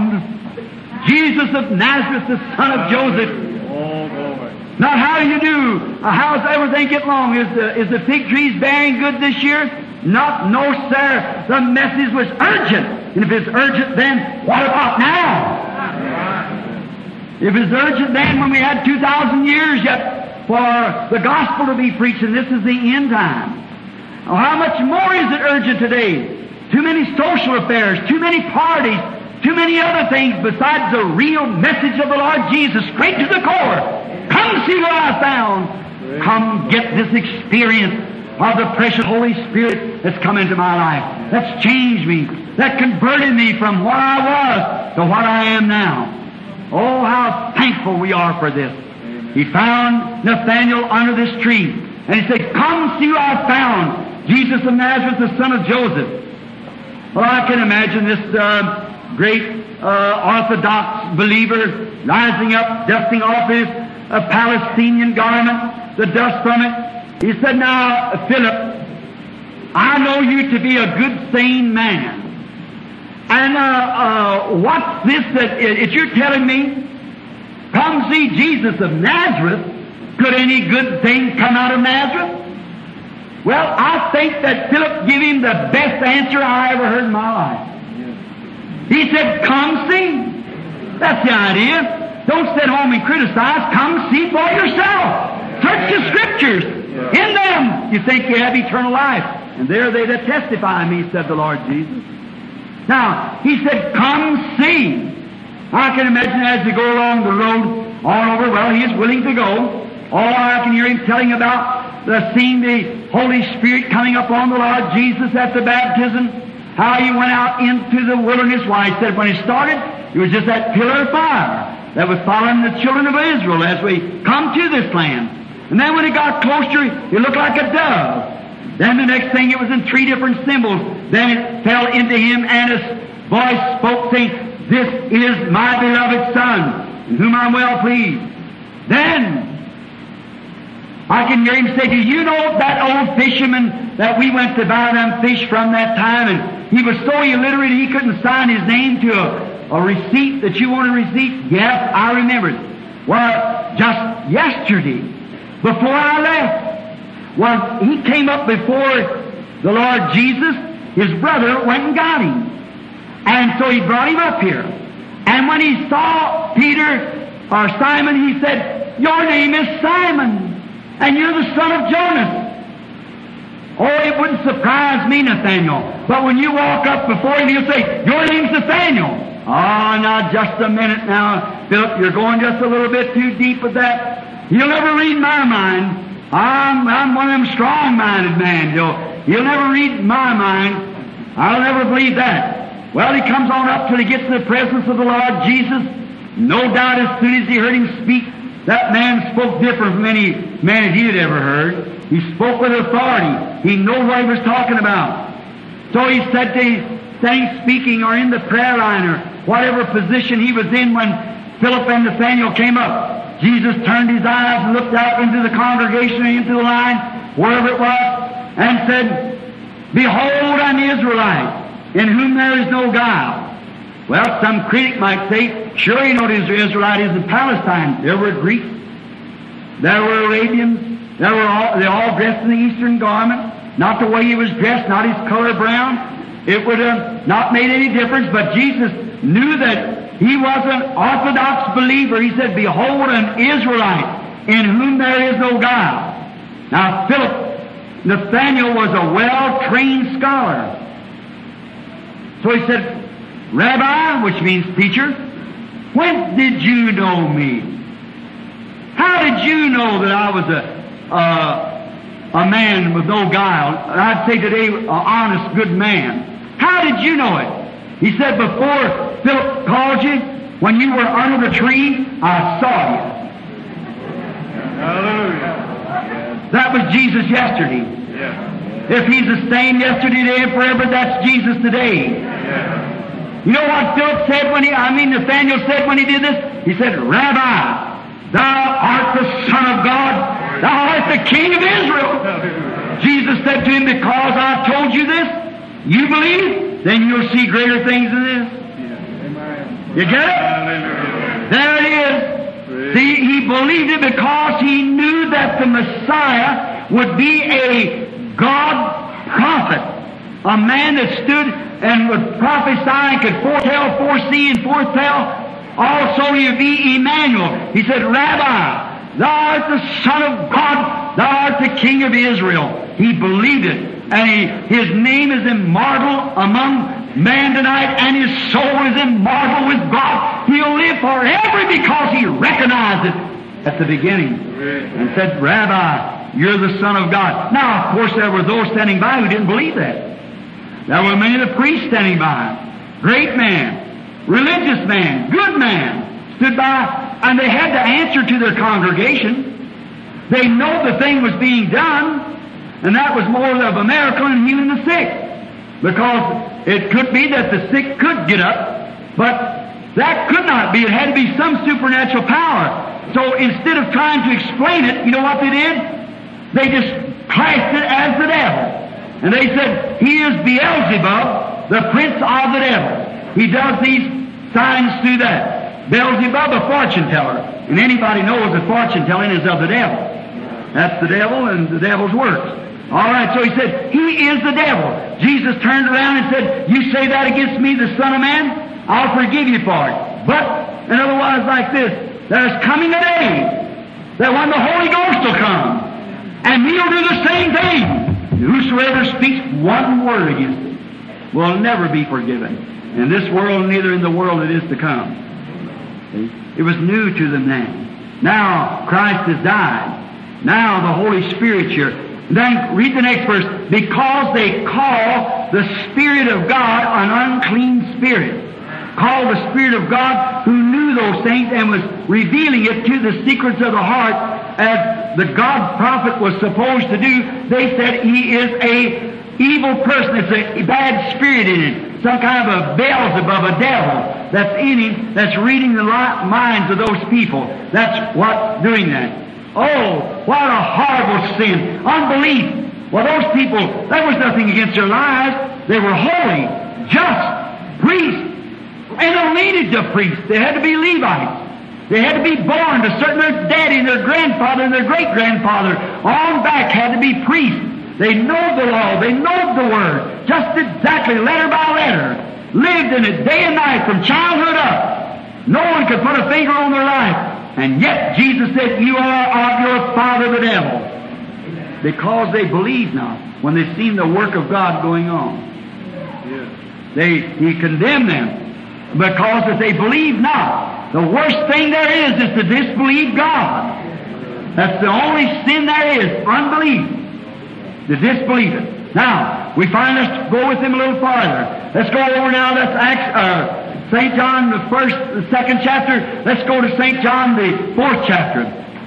found. Jesus of Nazareth, the son of Joseph. Now, how do you do? How's everything getting along? Is the fig trees bearing good this year? No, sir. The message was urgent. And if it's urgent then, what about now? If it's urgent then, when we had 2,000 years yet for the gospel to be preached, and this is the end time. Now, how much more is it urgent today? Too many social affairs, too many parties, too many other things besides the real message of the Lord Jesus, straight to the core. Come see what I found. Come get this experience of the precious Holy Spirit that's come into my life, that's changed me, that converted me from what I was to what I am now. Oh, how thankful we are for this. He found Nathanael under this tree, and he said, come see what I found, Jesus of Nazareth, the son of Joseph. Well, I can imagine this great Orthodox believer rising up, dusting off his Palestinian garment, the dust from it. He said, now, Philip, I know you to be a good, sane man. And what's this that you're telling me? Come see Jesus of Nazareth. Could any good thing come out of Nazareth? Well, I think that Philip gave him the best answer I ever heard in my life. He said, come see. That's the idea. Don't sit home and criticize. Come see for yourself. Search the Scriptures. In them you think you have eternal life. And there they that testify of me, said the Lord Jesus. Now, he said, come see. I can imagine as they go along the road all over, well, he is willing to go. All I can hear him telling about seeing the Holy Spirit coming upon the Lord Jesus at the baptism, how he went out into the wilderness. Why, he said when he started, it was just that pillar of fire that was following the children of Israel as we come to this land. And then when he got closer, it looked like a dove. Then the next thing, it was in 3 different symbols. Then it fell into him, and his voice spoke, saying, this is my beloved Son, in whom I'm well pleased. Then I can hear him say, do you know that old fisherman that we went to buy them fish from that time, and he was so illiterate he couldn't sign his name to a receipt that you want a receipt? Yes, I remember it. Well, just yesterday, before I left, well, he came up before the Lord Jesus. His brother went and got him. And so he brought him up here. And when he saw Peter, or Simon, he said, your name is Simon, and you're the son of Jonas. Oh, it wouldn't surprise me, Nathaniel. But when you walk up before him, he'll say, your name's Nathaniel. Oh, now, just a minute now, Philip, you're going just a little bit too deep with that. He'll never read my mind. I'm one of them strong-minded men. He'll never read my mind. I'll never believe that. Well, he comes on up till he gets to the presence of the Lord Jesus. No doubt as soon as he heard him speak, that man spoke different from any man that he had ever heard. He spoke with authority. He knew what he was talking about. So he said to his saying, speaking, or in the prayer line, or whatever position he was in when Philip and Nathaniel came up, Jesus turned his eyes and looked out into the congregation and into the line, wherever it was, and said, behold, an Israelite, in whom there is no guile. Well, some critic might say, sure, you know what Israelite is in Palestine. There were Greeks, there were Arabians, they all dressed in the Eastern garment, not the way he was dressed, not his color brown. It would have not made any difference, but Jesus knew that he was an Orthodox believer. He said, behold, an Israelite, in whom there is no guile. Now, Nathaniel was a well-trained scholar. So he said, Rabbi, which means teacher, when did you know me? How did you know that I was a man with no guile? I'd say today, an honest, good man. How did you know it? He said, before Philip called you, when you were under the tree, I saw you. Hallelujah. That was Jesus yesterday. Yeah. If he's the same yesterday, today, and forever, that's Jesus today. Yeah. You know what Philip said Nathaniel said when he did this? He said, Rabbi, thou art the Son of God, thou art the King of Israel. Jesus said to him, because I've told you this, you believe, then you'll see greater things than this. You get it? There it is. See, he believed it because he knew that the Messiah would be a God prophet, a man that stood and would prophesy and could foretell, foresee, and foretell. Also, he would be Emmanuel. He said, Rabbi, thou art the Son of God, thou art the King of Israel. He believed it. And his name is immortal among man tonight, and his soul is immortal with God. He'll live forever because he recognized it at the beginning and said, Rabbi, you're the Son of God. Now, of course, there were those standing by who didn't believe that. There were many of the priests standing by. Great man, religious man, good man, stood by, and they had to answer to their congregation. They know the thing was being done, and that was more of a miracle in healing the sick. Because it could be that the sick could get up, but that could not be. It had to be some supernatural power. So instead of trying to explain it, you know what they did? They just classed it as the devil. And they said, he is Beelzebub, the prince of the devil. He does these signs through that. Beelzebub, a fortune teller. And anybody knows that fortune telling is of the devil. That's the devil and the devil's works. All right, so he said, he is the devil. Jesus turned around and said, you say that against me, the Son of Man? I'll forgive you for it. But, in other words, like this, there's coming a day that when the Holy Ghost will come, and he'll do the same thing. Whosoever speaks one word against it will never be forgiven. In this world, neither in the world that is to come. See? It was new to them then. Now, Christ has died. Now, the Holy Spirit's here. Then, read the next verse. Because they call the Spirit of God an unclean spirit. Called the Spirit of God who knew those things and was revealing it to the secrets of the heart as the God prophet was supposed to do. They said he is a evil person. It's a bad spirit in him. Some kind of a Beelzebub, a devil that's in him, that's reading the minds of those people. That's what's doing that. Oh, what a horrible sin. Unbelief. Well, those people, there was nothing against their lives. They were holy, just, priests. And they needed to priests. They had to be Levites. They had to be born to certain their daddy and their grandfather and their great-grandfather. On back had to be priests. They know the law. They know the Word. Just exactly, letter by letter. Lived in it day and night from childhood up. No one could put a finger on their life. And yet Jesus said, you are of your father the devil. Because they believed not when they seen the work of God going on. He condemned them. Because if they believe not, the worst thing there is to disbelieve God. That's the only sin there is, unbelief. To disbelieve it. Now, we find, let's go with him a little farther. Let's go over now, that's St. John, the second chapter. Let's go to St. John, the 4th chapter.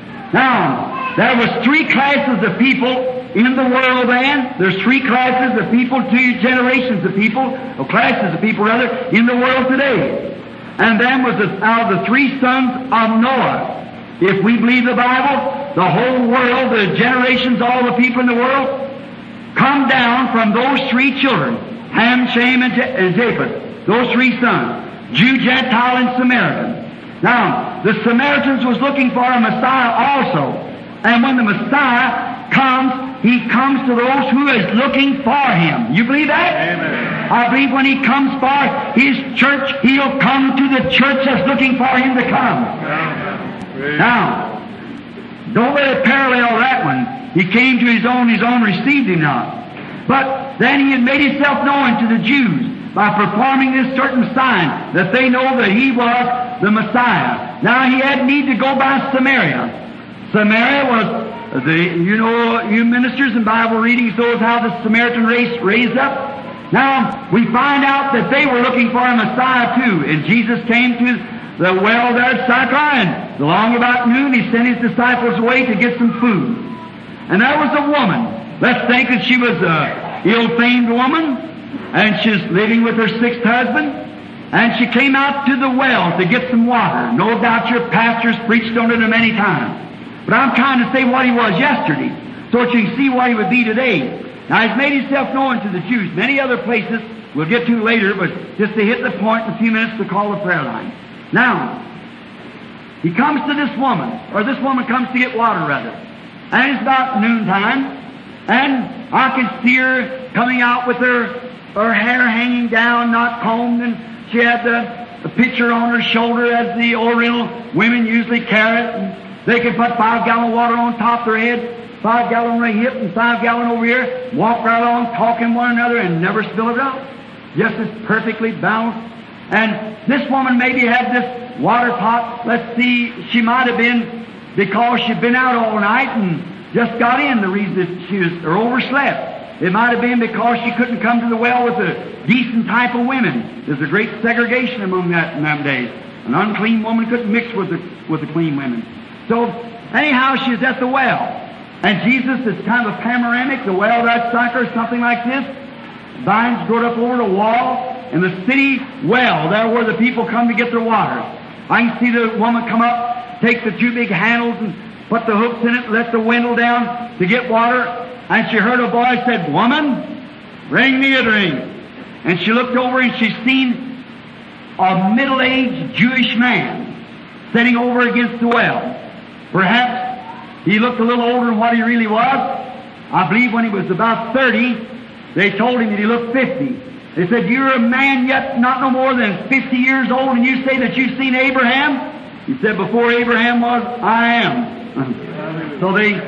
Now, there was 3 classes of people in the world then. There's 3 classes of people, 2 generations of people, or classes of people rather, in the world today. And then was out of the 3 sons of Noah. If we believe the Bible, the whole world, the generations, all the people in the world, come down from those 3 children, Ham, Shem, and Japheth. Those 3 sons, Jew, Gentile, and Samaritan. Now, the Samaritans was looking for a Messiah also. And when the Messiah comes, he comes to those who is looking for him. You believe that? Amen. I believe when he comes for his church, he'll come to the church that's looking for him to come. Amen. Now, don't let it parallel that one. He came to his own received him not. But then he had made himself known to the Jews by performing this certain sign that they know that he was the Messiah. Now he had need to go by Samaria. Samaria was you ministers and Bible readings knows how the Samaritan race raised up. Now, we find out that they were looking for a Messiah too. And Jesus came to the well there at Sychar, and along about noon he sent his disciples away to get some food. And there was a woman. Let's think that she was an ill-famed woman, and she's living with her 6th husband. And she came out to the well to get some water. No doubt your pastors preached on it many times. But I'm trying to say what he was yesterday, so that you can see what he would be today. Now, he's made himself known to the Jews. Many other places we'll get to later, but just to hit the point in a few minutes to call the prayer line. Now, he comes to this woman, or this woman comes to get water, rather. And it's about noontime, and I can see her coming out with her hair hanging down, not combed, and she had a pitcher on her shoulder as the Oriental women usually carry it. And they could put 5-gallon water on top of their head, 5 gallon on their hip, and 5 gallon over here, walk right along talking one another and never spill it out. Just as perfectly balanced. And this woman maybe had this water pot. Let's see, she might have been because she'd been out all night and just got in. The reason that she was or overslept. It might have been because she couldn't come to the well with a decent type of women. There's a great segregation among that in them days. An unclean woman couldn't mix with the clean women. So, anyhow, she's at the well. And Jesus is kind of a panoramic, the well that's Sychar, something like this. Vines growed up over the wall, and the city well, there where the people come to get their water. I can see the woman come up, take the 2 big handles and put the hooks in it, let the windle down to get water. And she heard a voice said, "Woman, Bring me a drink. And she looked over and she seen a middle-aged Jewish man sitting over against the well. Perhaps he looked a little older than what he really was. I believe when he was about 30, they told him that he looked 50. They said, "You're a man yet not no more than 50 years old, and you say that you've seen Abraham?" He said, "Before Abraham was, I am." So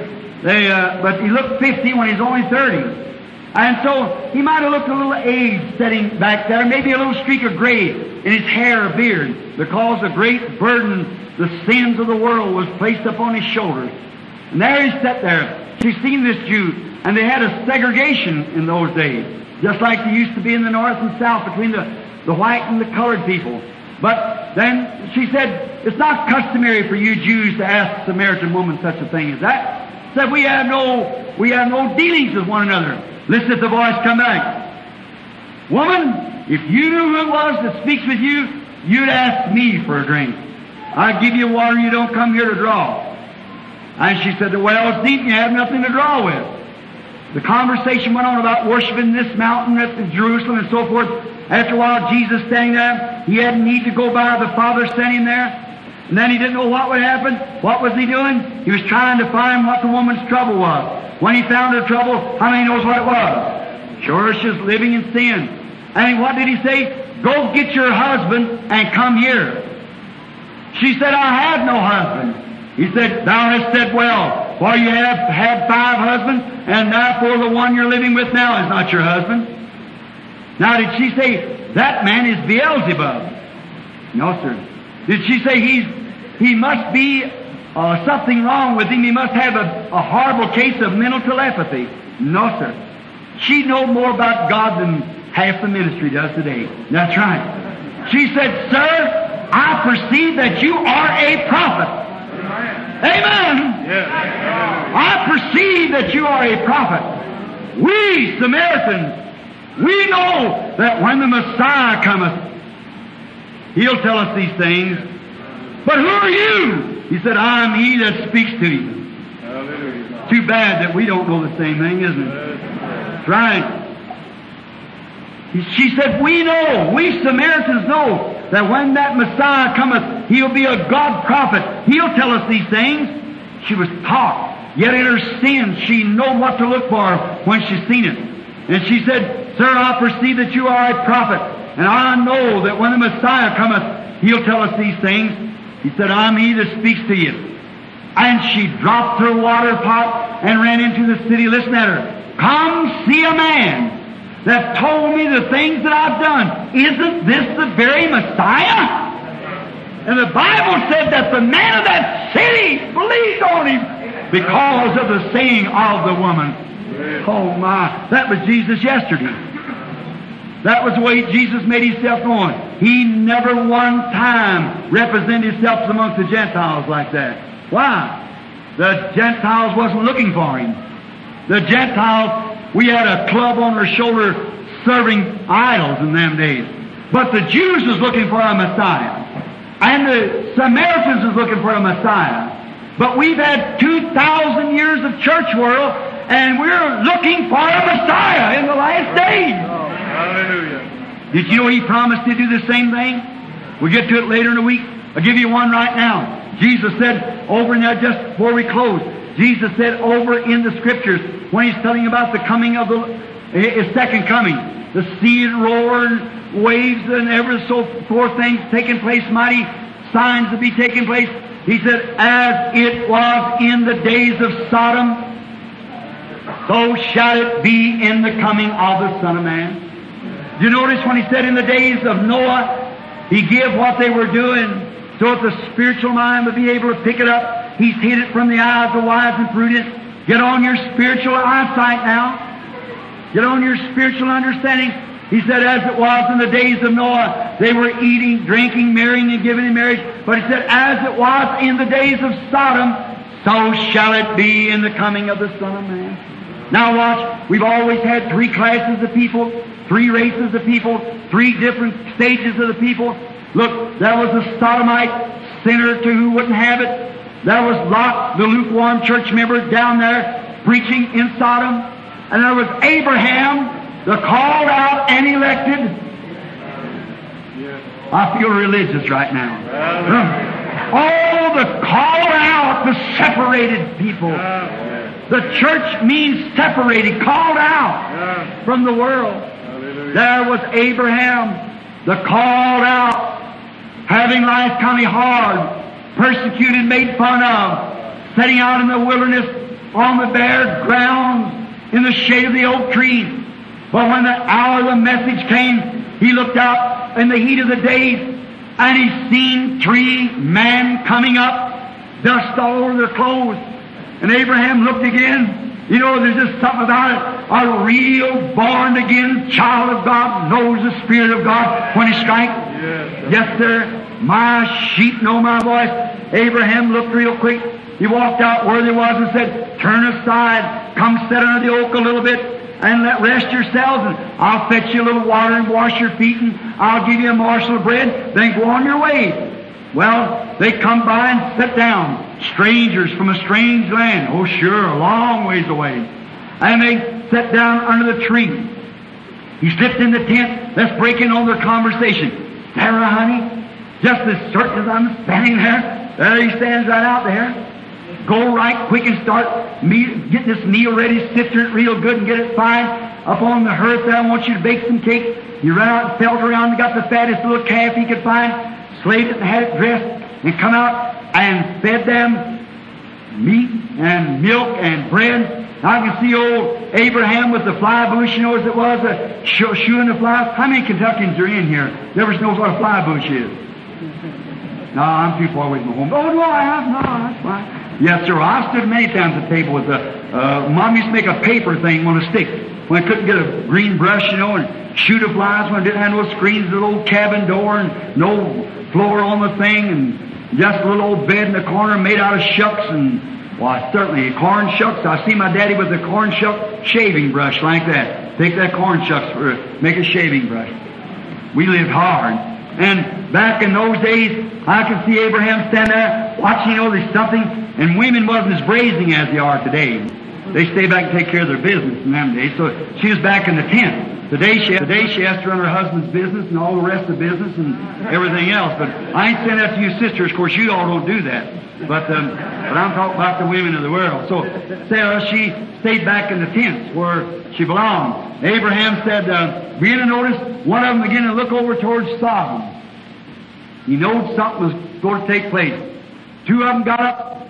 but he looked 50 when he's only 30. And so he might have looked a little aged sitting back there, maybe a little streak of gray in his hair or beard, because the great burden, the sins of the world, was placed upon his shoulders. And there he sat there. She's seen this Jew, and they had a segregation in those days, just like there used to be in the north and south between the white and the colored people. But then she said, "It's not customary for you Jews to ask a Samaritan woman such a thing as that." Said, we have no dealings with one another. Listen to the voice come back. "Woman, if you knew who it was that speaks with you, you'd ask me for a drink. I give you water, you don't come here to draw." And she said, "The well's deep and you have nothing to draw with." The conversation went on about worshiping this mountain at Jerusalem and so forth. After a while, Jesus standing there, he had need to go by. The Father sent him there. And then he didn't know what would happen. What was he doing? He was trying to find what the woman's trouble was. When he found her trouble, how many knows what it was? Sure, she's living in sin. And what did he say? "Go get your husband and come here." She said, "I have no husband." He said, "Thou hast said well, for you have had 5 husbands, and therefore the one you're living with now is not your husband." Now, did she say, "That man is Beelzebub"? No, sir. Did she say he must be something wrong with him? He must have a horrible case of mental telepathy? No, sir. She knows more about God than half the ministry does today. That's right. She said, "Sir, I perceive that you are a prophet." Amen. Yes. "I perceive that you are a prophet. We Samaritans, we know that when the Messiah cometh, He'll tell us these things. But who are you?" He said, "I'm he that speaks to you." Hallelujah. Too bad that we don't know the same thing, isn't it? That's right. She said, "We know, we Samaritans know that when that Messiah cometh, He'll be a God prophet. He'll tell us these things." She was taught, yet in her sins she knew what to look for when she seen it. And she said, "Sir, I perceive that you are a prophet, and I know that when the Messiah cometh, He'll tell us these things." He said, "I'm he that speaks to you." And she dropped her water pot and ran into the city. Listen at her. "Come see a man that told me the things that I've done. Isn't this the very Messiah?" And the Bible said that the man of that city believed on him because of the saying of the woman. Oh my, that was Jesus yesterday. That was the way Jesus made Himself known. He never one time represented Himself amongst the Gentiles like that. Why? The Gentiles wasn't looking for Him. The Gentiles, we had a club on our shoulder serving idols in them days. But the Jews was looking for a Messiah. And the Samaritans was looking for a Messiah. But we've had 2,000 years of church world, and we're looking for a Messiah in the last days. Hallelujah. Did you know He promised to do the same thing? We'll get to it later in the week. I'll give you one right now. Jesus said over in there, just before we close, Jesus said over in the Scriptures, when He's telling about the coming of His second coming, the sea and roar and waves and ever so forth things taking place, mighty signs to be taking place. He said, "As it was in the days of Sodom, so shall it be in the coming of the Son of Man." Do you notice when He said in the days of Noah, He gave what they were doing so that the spiritual mind would be able to pick it up. He's hid it from the eyes of the wise and prudent. Get on your spiritual eyesight now. Get on your spiritual understanding. He said, as it was in the days of Noah, they were eating, drinking, marrying, and giving in marriage. But He said, as it was in the days of Sodom, so shall it be in the coming of the Son of Man. Now watch, we've always had 3 classes of people, 3 races of people, 3 different stages of the people. Look, there was a sodomite sinner to who wouldn't have it. There was Lot, the lukewarm church member down there preaching in Sodom. And there was Abraham, the called out and elected. I feel religious right now. Oh, the called out, the separated people. The church means separated, called out from the world. There was Abraham, the called out, having life kind of hard, persecuted, made fun of, setting out in the wilderness on the bare ground in the shade of the oak trees. But when the hour of the message came, he looked out in the heat of the days, and he seen 3 men coming up, dust all over their clothes. And Abraham looked again. You know, there's just something about it. A real born-again child of God knows the Spirit of God when he strikes. Yes, sir. My sheep know my voice. Abraham looked real quick. He walked out where they was and said, turn aside, come sit under the oak a little bit, and rest yourselves, and I'll fetch you a little water and wash your feet, and I'll give you a morsel of bread, then go on your way. Well, they come by and sit down. Strangers from a strange land. Oh, sure, a long ways away. And they sat down under the tree. He slipped in the tent. Let's break in on their conversation. Sarah, honey, just as certain as I'm standing there, there he stands right out there. Go right quick and start get this meal ready, sift it real good and get it fine. Up on the hearth there, I want you to bake some cake. He ran out and felt around and got the fattest little calf he could find, slaved it and had it dressed, and come out and fed them meat and milk and bread. I can see old Abraham with the fly bush, you know as it was, shooing the flies. How many Kentuckians are in here that ever knows what a fly bush is? No, I'm too far away from home. Oh, no, I have not. That's fine. Yes, sir. I've stood many times at the table with Mom used to make a paper thing on a stick when I couldn't get a green brush, you know, and shoot the flies when I didn't have no screens, a little cabin door, and no floor on the thing, and just a little old bed in the corner made out of shucks, and, well, certainly, corn shucks. I see my daddy with a corn shuck shaving brush like that. Take that corn shucks for make a shaving brush. We lived hard. And back in those days, I can see Abraham stand there watching, you know, there's something, and women wasn't as brazen as they are today. They stay back and take care of their business in them days. So she was back in the tent. Today she has to run her husband's business and all the rest of the business and everything else. But I ain't saying that to you sisters. Of course, you all don't do that. But I'm talking about the women of the world. So Sarah, she stayed back in the tents where she belonged. Abraham said, begin to notice, one of them began to look over towards Sodom. He knew something was going to take place. 2 of them got up.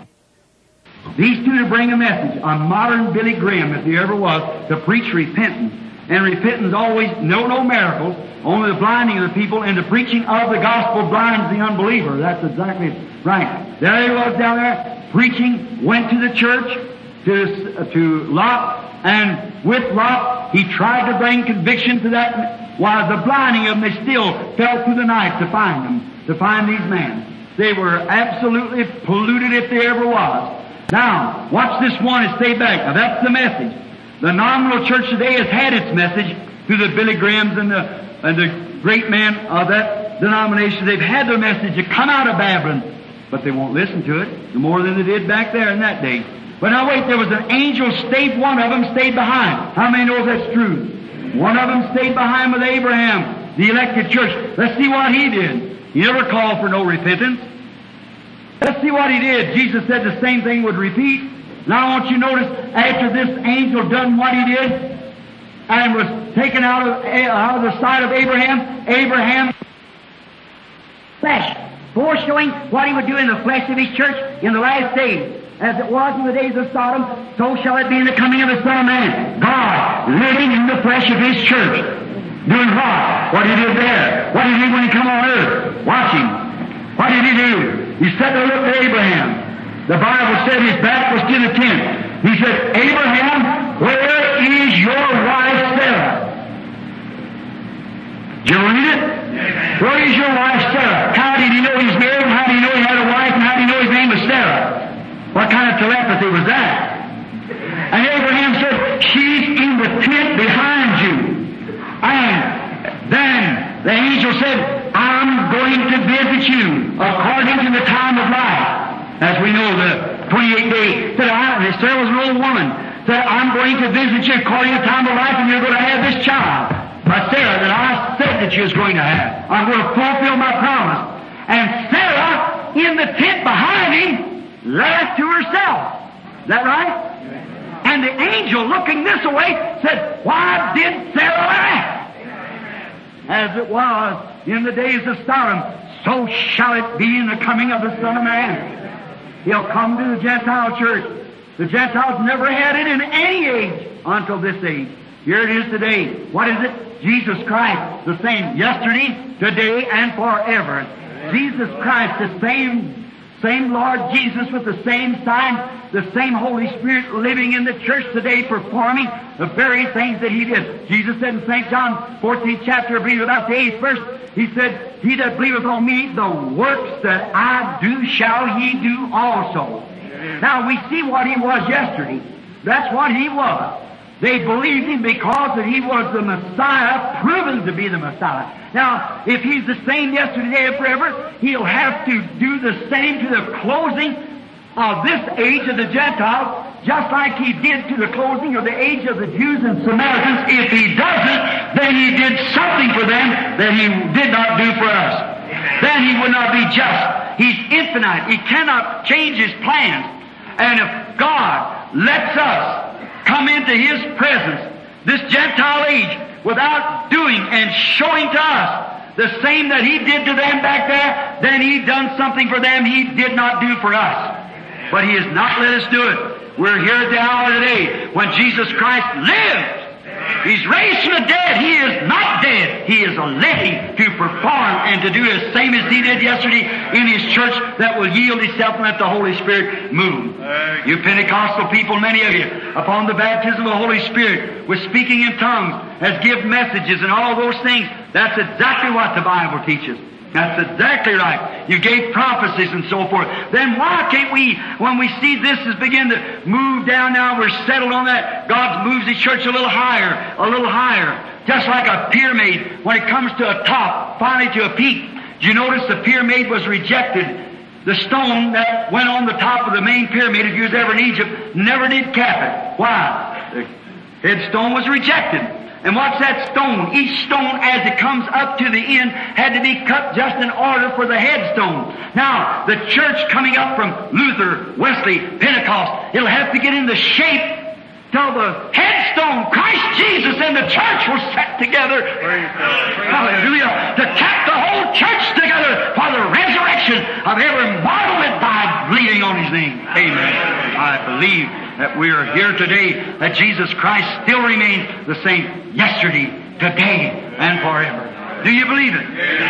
These 2 to bring a message. A modern Billy Graham, if he ever was, to preach repentance. And repentance always, no miracles, only the blinding of the people, and the preaching of the gospel blinds the unbeliever. That's exactly right. There he was down there, preaching, went to the church, to Lot, and with Lot, he tried to bring conviction to that, while the blinding of them, they still fell through the night to find them, to find these men. They were absolutely polluted if they ever was. Now, watch this one and stay back. Now, that's the message. The nominal church today has had its message through the Billy Grahams and the great men of that denomination. They've had their message to come out of Babylon, but they won't listen to it no more than they did back there in that day. But now wait, there was an angel stayed, one of them stayed behind. How many knows that's true? One of them stayed behind with Abraham, the elected church. Let's see what he did. He never called for no repentance. Let's see what he did. Jesus said the same thing would repeat. Now I want you to notice, after this angel done what he did, and was taken out of the sight of Abraham flesh, foreshowing what he would do in the flesh of his church in the last days. As it was in the days of Sodom, so shall it be in the coming of the Son of Man. God living in the flesh of his church. Doing what? What he did there. What did he do when he come on earth? Watch him. What did he do? He said to look at Abraham. The Bible said his back was to the tent. He said, Abraham, where is your wife Sarah? Did you read it? Where is your wife Sarah? How did he know he was married? How did he know he had a wife? And how did he know his name was Sarah? What kind of telepathy was that? And Abraham said, she's in the tent behind you. And then the angel said, I'm going to visit you according to the time of life. As we know, the 28 days. Sarah was an old woman. said, I'm going to visit you according to the time of life, and you're going to have this child. But Sarah, that I said that you was going to have. I'm going to fulfill my promise. And Sarah, in the tent behind him, laughed to herself. Is that right? And the angel, looking this way, said, why did Sarah laugh? As it was in the days of Sodom, so shall it be in the coming of the Son of Man. He'll come to the Gentile church. The Gentiles never had it in any age until this age. Here it is today. What is it? Jesus Christ, the same yesterday, today, and forever. Jesus Christ, the same Lord Jesus with the same signs, the same Holy Spirit living in the church today, performing the very things that He did. Jesus said in St. John 14th chapter, I believe about the 8th verse, He said, he that believeth on me, the works that I do shall he do also. Now we see what He was yesterday. That's what He was. They believed Him because that He was the Messiah, proven to be the Messiah. Now, if He's the same yesterday, today, and forever, He'll have to do the same to the closing of this age of the Gentiles, just like He did to the closing of the age of the Jews and Samaritans. If He doesn't, then He did something for them that He did not do for us. Then He would not be just. He's infinite. He cannot change His plans. And if God lets us come into His presence, this Gentile age, without doing and showing to us the same that He did to them back there, then He done something for them He did not do for us. But He has not let us do it. We're here at the hour today when Jesus Christ lives. He's raised from the dead. He is not dead. He is a living to perform and to do the same as He did yesterday in His church that will yield itself and let the Holy Spirit move. You Pentecostal people, many of you, upon the baptism of the Holy Spirit, with speaking in tongues, has given messages and all those things. That's exactly what the Bible teaches. That's exactly right. You gave prophecies and so forth. Then why can't we, when we see this is begin to move down now, we're settled on that, God moves His church a little higher, just like a pyramid when it comes to a top, finally to a peak. Do you notice the pyramid was rejected? The stone that went on the top of the main pyramid, if you was ever in Egypt, never did cap it. Why? The headstone was rejected. And what's that stone? Each stone, as it comes up to the end, had to be cut just in order for the headstone. Now, the church coming up from Luther, Wesley, Pentecost, it'll have to get in the shape till the headstone, Christ Jesus, and the church will set together. Hallelujah. To cap the whole church together for the resurrection of every mortal that died believing on His name. Amen. I believe that we are here today, that Jesus Christ still remains the same yesterday, today, and forever. Do you believe it?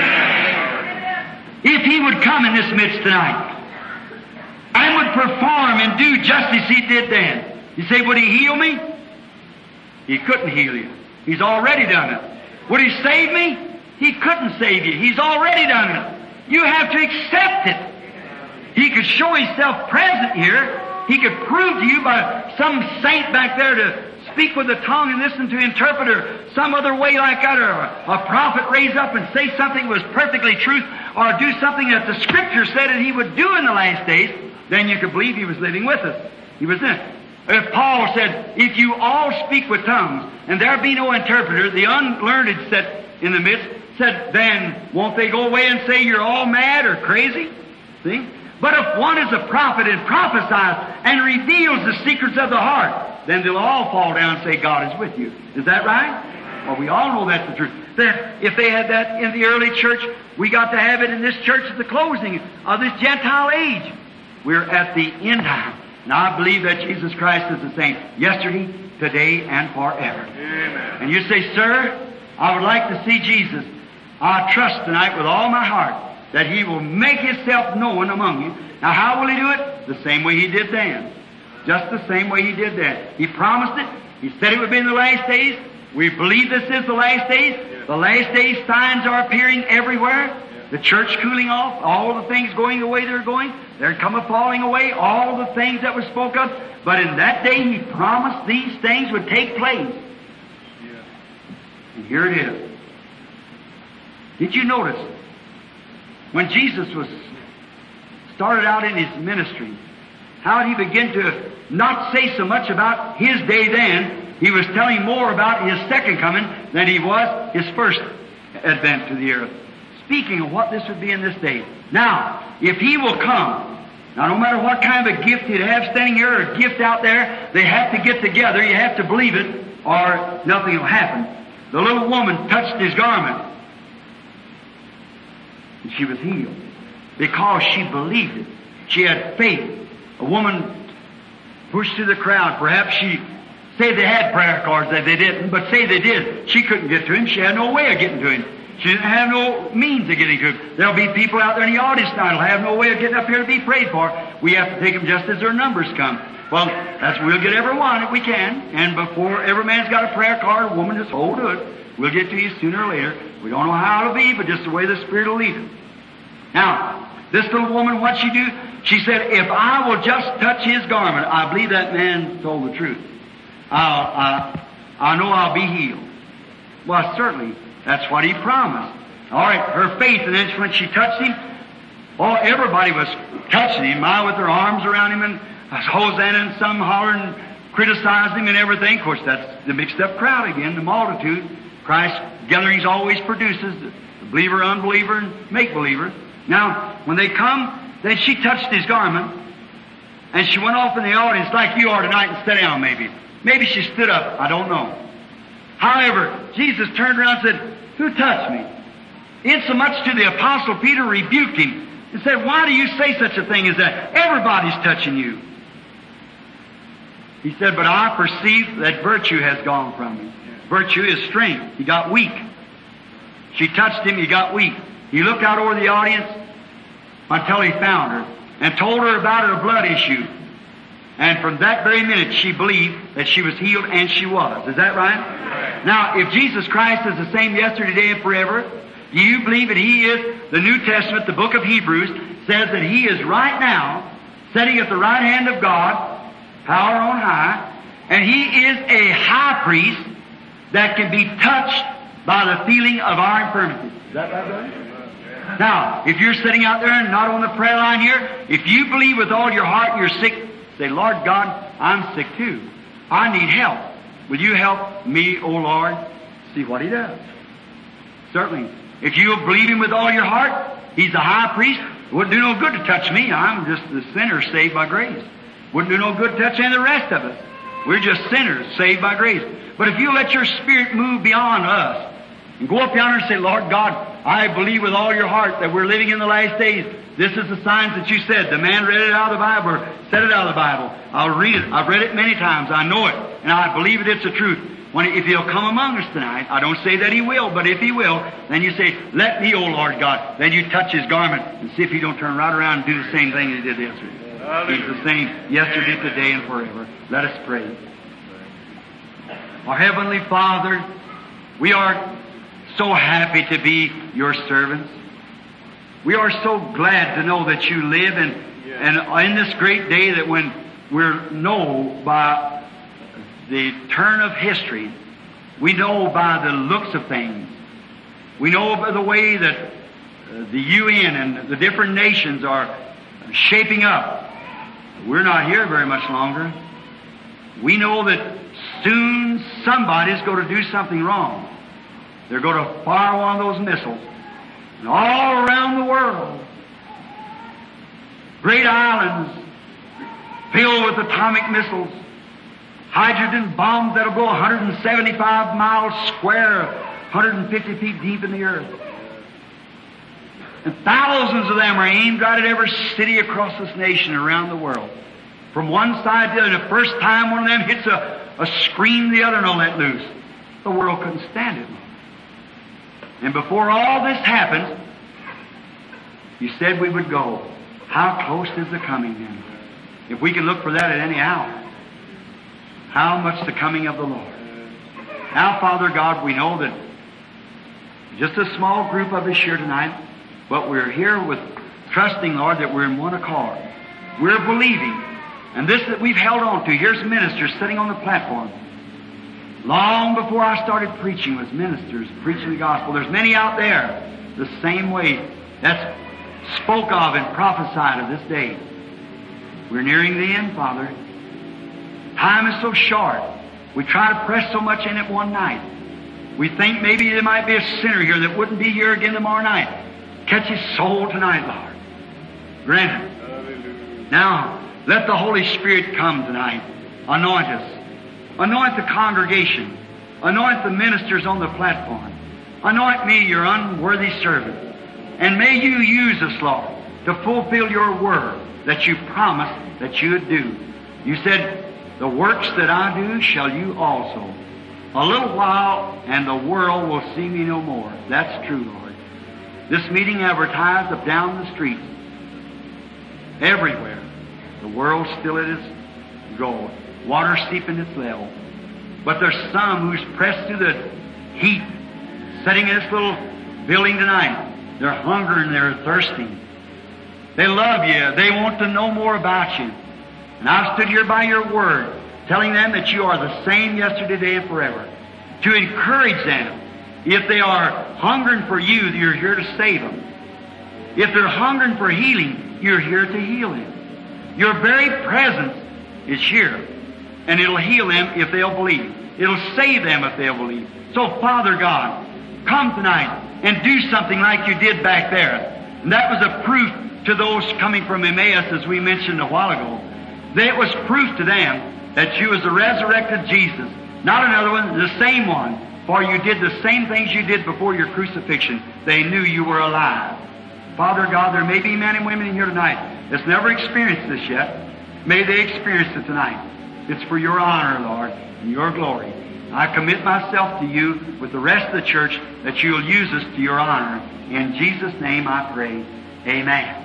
If He would come in this midst tonight and would perform and do just as He did then, you say, would He heal me? He couldn't heal you. He's already done it. Would He save me? He couldn't save you. He's already done it. You have to accept it. He could show Himself present here. He could prove to you by some saint back there to speak with a tongue and listen to interpreter some other way like that, or a prophet raise up and say something that was perfectly truth, or do something that the Scripture said that He would do in the last days, then you could believe He was living with us. He was in it. If Paul said, if you all speak with tongues, and there be no interpreter, the unlearned set in the midst, said, then won't they go away and say you're all mad or crazy? See? But if one is a prophet and prophesies and reveals the secrets of the heart, then they'll all fall down and say God is with you. Is that right? Well, we all know that's the truth. That if they had that in the early church, we got to have it in this church at the closing of this Gentile age. We're at the end time. Now I believe that Jesus Christ is the same yesterday, today, and forever. Amen. And you say, sir, I would like to see Jesus. I trust tonight with all my heart that He will make Himself known among you. Now how will He do it? The same way He did then. Just the same way He did then. He promised it. He said it would be in the last days. We believe this is the last days. The last days signs are appearing everywhere. The church cooling off, all the things going the way they're going. There come a falling away, all the things that were spoke of. But in that day He promised these things would take place. And here it is. Did you notice when Jesus was started out in His ministry, how he began to not say so much about his day then. He was telling more about his second coming than he was his first advent to the earth. Speaking of what this would be in this day. Now, if he will come, now no matter what kind of a gift he'd have standing here or a gift out there, they have to get together. You have to believe it or nothing will happen. The little woman touched his garment and she was healed because she believed it. She had faith. A woman pushed through the crowd. Perhaps she say they had prayer cards that they didn't, but say they did. She couldn't get to him. She had no way of getting to him. She didn't have no means of getting to him. There'll be people out there in the audience tonight who'll have no way of getting up here to be prayed for. We have to take them just as their numbers come. Well, we'll get every one if we can. And before every man's got a prayer card, a woman just hold it. We'll get to you sooner or later. We don't know how it'll be, but just the way the Spirit will lead them. Now, this little woman, what'd she do? She said, if I will just touch his garment, I believe that man told the truth. I know I'll be healed. Well, certainly, that's what he promised. All right, her faith, and then when she touched him, everybody was touching him, with their arms around him, and Hosanna, and some hollering, criticizing him and everything. Of course, that's the mixed up crowd again, the multitude. Christ's gatherings always produces the believer, unbeliever, and make-believer. Now, when they come, then she touched his garment, and she went off in the audience like you are tonight and sat down maybe. Maybe she stood up. I don't know. However, Jesus turned around and said, who touched me? Insomuch to the Apostle Peter rebuked him and said, why do you say such a thing as that? Everybody's touching you. He said, but I perceive that virtue has gone from me. Virtue is strength. He got weak. She touched him, he got weak. He looked out over the audience until he found her and told her about her blood issue. And from that very minute, she believed that she was healed, and she was. Is that right? Now, if Jesus Christ is the same yesterday, today, and forever, do you believe that He is, the New Testament, the book of Hebrews, says that He is right now sitting at the right hand of God, power on high, and He is a high priest that can be touched by the feeling of our infirmities. Is that right, brother? Now, if you're sitting out there and not on the prayer line here, if you believe with all your heart you're sick, say, Lord God, I'm sick too. I need help. Will you help me, O Lord? See what He does. Certainly. If you believe Him with all your heart, He's a high priest. It wouldn't do no good to touch me. I'm just the sinner saved by grace. Wouldn't do no good to touch any of the rest of us. We're just sinners saved by grace. But if you let your Spirit move beyond us and go up yonder and say, Lord God, I believe with all your heart that we're living in the last days. This is the signs that you said. The man read it out of the Bible, or said it out of the Bible. I'll read it. I've read it many times. I know it. And I believe it's the truth. If He'll come among us tonight, I don't say that He will, but if He will, then you say, let me, O Lord God. Then you touch His garment and see if He don't turn right around and do the same thing He did yesterday. He's the same yesterday, today, and forever. Let us pray. Our Heavenly Father, we are so happy to be Your servants. We are so glad to know that You live, and in this great day that when we're know by the turn of history, we know by the looks of things, we know by the way that the UN and the different nations are shaping up. We're not here very much longer. We know that soon somebody's going to do something wrong. They're going to fire one of those missiles. And all around the world, great islands filled with atomic missiles, hydrogen bombs that'll go 175 miles square, 150 feet deep in the earth. And thousands of them are aimed right at every city across this nation around the world. From one side to the other. The first time one of them hits a scream, the other will let loose. The world couldn't stand it. And before all this happens, You said we would go. How close is the coming then? If we can look for that at any hour. How much the coming of the Lord. Now, Father God, we know that just a small group of us here tonight, but we're here with trusting, Lord, that we're in one accord. We're believing. And this that we've held on to, here's ministers sitting on the platform. Long before I started preaching was ministers preaching the gospel. There's many out there the same way that's spoke of and prophesied of this day. We're nearing the end, Father. Time is so short. We try to press so much in it one night. We think maybe there might be a sinner here that wouldn't be here again tomorrow night. Catch his soul tonight, Lord. Grant it. Now, let the Holy Spirit come tonight. Anoint us. Anoint the congregation. Anoint the ministers on the platform. Anoint me, your unworthy servant. And may you use us, Lord, to fulfill your word that you promised that you would do. You said, the works that I do shall you also. A little while and the world will see me no more. That's true, Lord. This meeting advertised up down the streets. Everywhere. The world's still at its goal. Water steeping its level. But there's some who's pressed through the heat, sitting in this little building tonight. They're hungering, they're thirsting. They love you. They want to know more about you. And I've stood here by your word, telling them that you are the same yesterday, today, and forever. To encourage them. If they are hungering for you, you're here to save them. If they're hungering for healing, you're here to heal them. Your very presence is here. And it'll heal them if they'll believe. It'll save them if they'll believe. So, Father God, come tonight and do something like you did back there. And that was a proof to those coming from Emmaus, as we mentioned a while ago. It was proof to them that you was the resurrected Jesus. Not another one, the same one. For you did the same things you did before your crucifixion. They knew you were alive. Father God, there may be men and women in here tonight that's never experienced this yet. May they experience it tonight. It's for your honor, Lord, and your glory. I commit myself to you with the rest of the church that you'll use us to your honor. In Jesus' name I pray. Amen.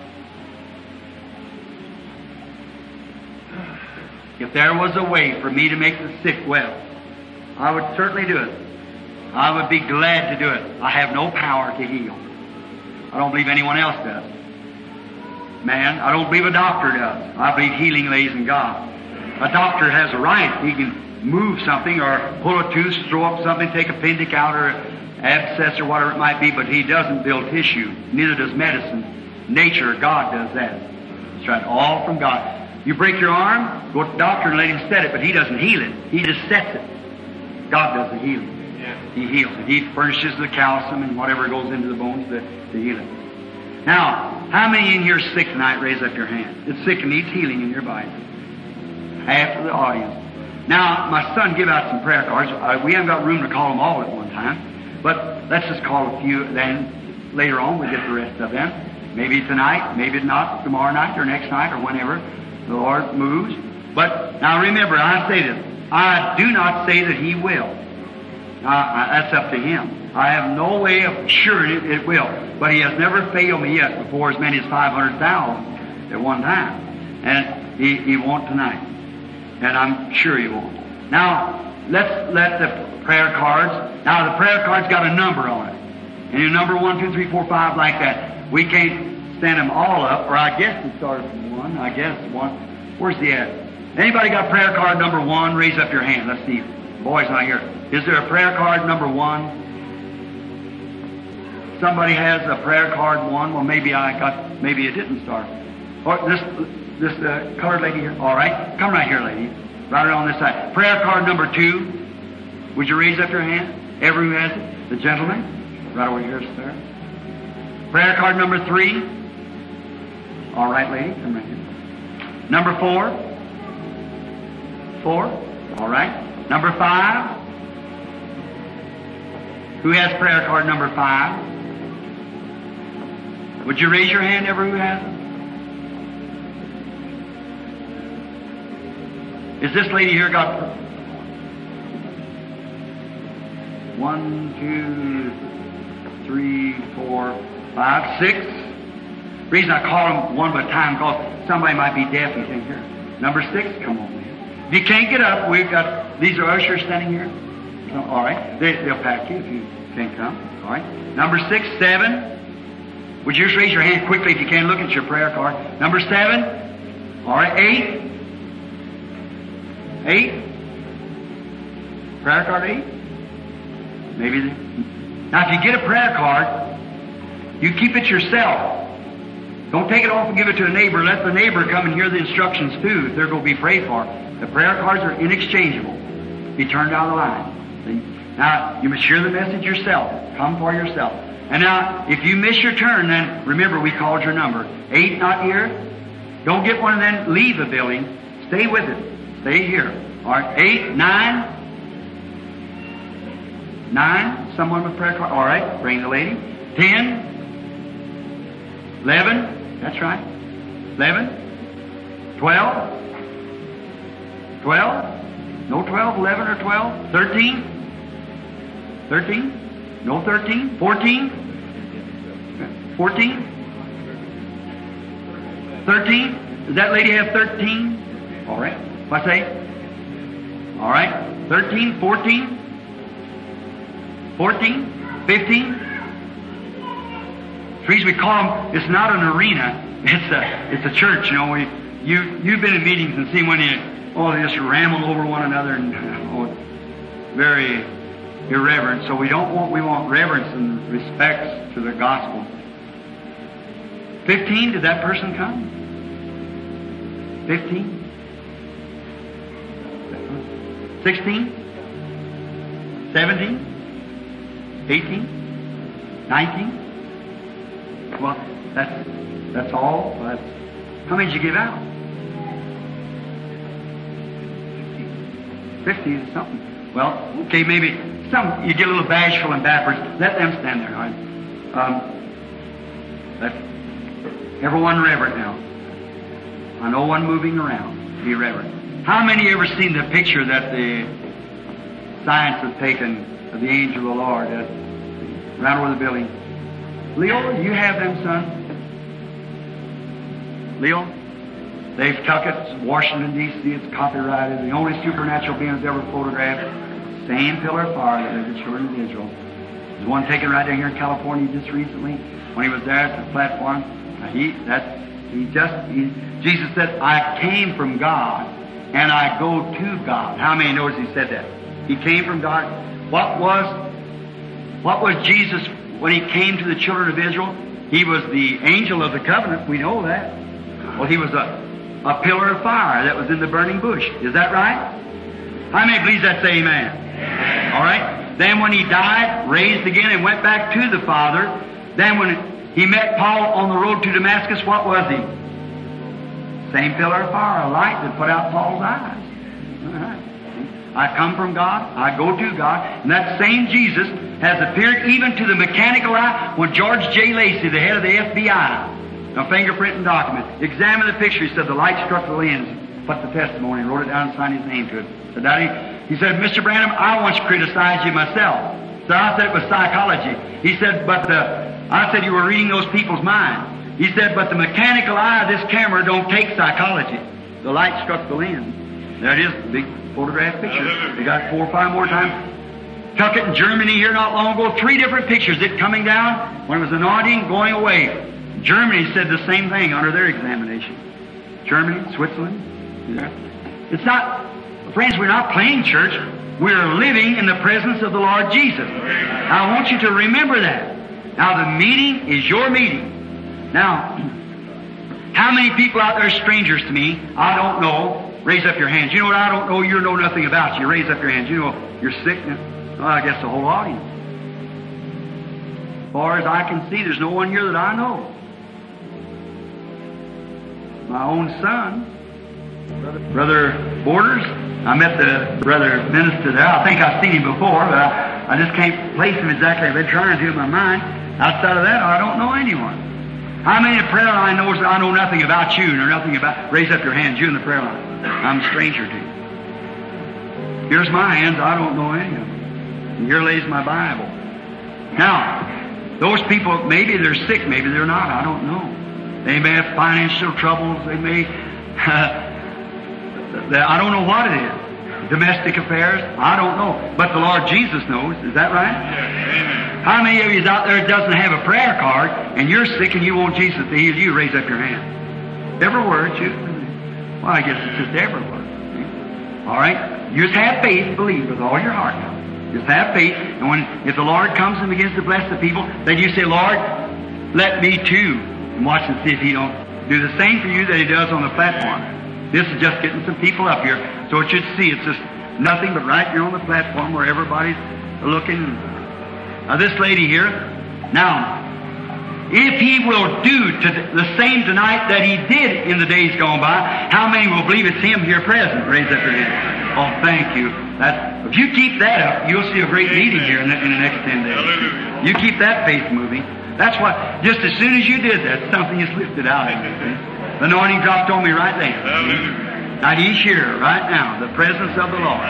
If there was a way for me to make the sick well, I would certainly do it. I would be glad to do it. I have no power to heal. I don't believe anyone else does. Man, I don't believe a doctor does. I believe healing lays in God. A doctor has a right. He can move something or pull a tooth, throw up something, take a appendix out or abscess or whatever it might be, but he doesn't build tissue. Neither does medicine. Nature, God does that. It's right, all from God. You break your arm, go to the doctor and let him set it, but he doesn't heal it. He just sets it. God does the healing. He heals it. He furnishes the calcium and whatever goes into the bones to heal it. Now, how many in here is sick tonight? Raise up your hand. It's sick and needs healing in your body. Half of the audience. Now, my son give out some prayer cards. We haven't got room to call them all at one time, but let's just call a few. Then later on we'll get the rest of them. Maybe tonight, maybe not tomorrow night or next night or whenever the Lord moves. But now remember, I say this. I do not say that He will. That's up to Him. I have no way of assuring it will. But He has never failed me yet before as many as 500,000 at one time. And He won't tonight. And I'm sure He won't. Now, let's let the prayer cards. Now, the prayer card's got a number on it. And your number 1, 2, 3, 4, 5 like that. We can't stand them all up, or I guess we started from 1. I guess 1. Where's the at? Anybody got prayer card number 1? Raise up your hand. Let's see. The boy's not here. Is there a prayer card number 1? Somebody has a prayer card 1. Well, maybe maybe it didn't start. Or this colored lady here. All right. Come right here, lady. Right on this side. Prayer card number 2. Would you raise up your hand? Everyone who has it? The gentleman? Right over here, sir. Prayer card number 3. All right, lady. Come right here. Number 4. 4. All right. Number 5. Who has prayer card number 5? Would you raise your hand, everyone who has it? Is this lady here got 1, 2, 3, 4, 5, 6? The reason I call them one at a time because somebody might be deaf and can't hear. Number 6, come on, man. If you can't get up, these are ushers standing here. All right. They'll pack you if you can't come. All right. Number 6, 7. Would you just raise your hand quickly if you can? Look at your prayer card. Number 7. All right. 8. 8. Prayer card 8. Maybe. Now, if you get a prayer card, you keep it yourself. Don't take it off and give it to a neighbor. Let the neighbor come and hear the instructions too, if they're going to be prayed for. The prayer cards are inexchangeable. Be turned down the line. See? Now, you must hear the message yourself. Come for yourself. And now, if you miss your turn, then remember we called your number. 8 not here. Don't get one and then leave the building. Stay with it. Stay here. All right. 8, 9. 9. Someone with prayer card. All right. Bring the lady. 10. 11. That's right. 11. 12. 12. No 12. 11 or 12. 13. 13. No 13. 14. 14. 13. Does that lady have 13? All right. What's that? All right. 13, 14, 14, 15. The reason we call them, it's not an arena. It's a church. You know, you've been in meetings and seen when they just ramble over one another and very irreverent. So we want reverence and respect to the gospel. 15, did that person come? 15? 16? 17? 18? 19? Well, that's all. How many did you give out? 50 or something. Well, okay, maybe some you get a little bashful and backwards. Let them stand there. All right. Let everyone reverent now. I know one moving around. Be reverent. How many ever seen the picture that the science has taken of the angel of the Lord around over the building? Leo, you have them, son? Leo? They've took it. It's Washington, D.C. It's copyrighted. The only supernatural being that's ever photographed. Same pillar of fire that is the children of Israel. There's one taken right down here in California just recently when he was there at the platform. Jesus said, I came from God and I go to God. How many knows he said that? He came from God. What was Jesus when he came to the children of Israel? He was the angel of the covenant. We know that. Well, he was a pillar of fire that was in the burning bush. Is that right? How many believes that? Say amen. All right. Then when he died, raised again, and went back to the Father, then when he met Paul on the road to Damascus, what was he? Same pillar of fire, a light that put out Paul's eyes. All right. I come from God, I go to God, and that same Jesus has appeared even to the mechanical eye when George J. Lacey, the head of the FBI, a fingerprint document, examined the picture. He said the light struck the lens, put the testimony, wrote it down and signed his name to it. Said, Daddy, he said, Mr. Branham, I once criticized you myself. So I said it was psychology. He said, I said you were reading those people's minds. He said, but the mechanical eye of this camera don't take psychology. The light struck the lens. There it is, the big photograph picture. They got it 4 or 5 more times. Took it in Germany here not long ago. 3 different pictures. It coming down when it was anointing, going away. Germany said the same thing under their examination. Germany, Switzerland. It's not, friends, we're not playing church. We're living in the presence of the Lord Jesus. I want you to remember that. Now the meeting is your meeting. Now, how many people out there are strangers to me? I don't know. Raise up your hands. You know what I don't know? You know nothing about you. Raise up your hands. You know you're sick. Well, I guess the whole audience. As far as I can see, there's no one here that I know. My own son, Brother Borders. I met the brother minister there. I think I've seen him before, but I just can't place him exactly. I've been trying to in my mind. Outside of that, I don't know anyone. How many in the prayer line knows that I know nothing about you, nor nothing about... Raise up your hands, you in the prayer line. I'm a stranger to you. Here's my hands, I don't know any of them. And here lays my Bible. Now, those people, maybe they're sick, maybe they're not, I don't know. They may have financial troubles, they may... I don't know what it is. Domestic affairs, I don't know. But the Lord Jesus knows. Is that right? Yes. How many of you out there doesn't have a prayer card and you're sick and you want Jesus to heal you? Raise up your hand. Every word, you. Well, I guess it's just every word. All right? You just have faith, believe with all your heart now. Just have faith, and if the Lord comes and begins to bless the people, then you say, Lord, let me too And watch and see if He don't do the same for you that He does on the platform. This is just getting some people up here, so it should see it's just nothing but right here on the platform where everybody's looking. Now this lady here, now, if He will do the same tonight that He did in the days gone by, how many will believe it's Him here present? Raise up your hand. Oh, thank you. If you keep that up, you'll see a great meeting here in the next 10 days. Hallelujah. You keep that faith moving. That's why, just as soon as you did that, something is lifted out of you. The anointing dropped on me right there. Hallelujah. Now He's here, right now, the presence of the Lord.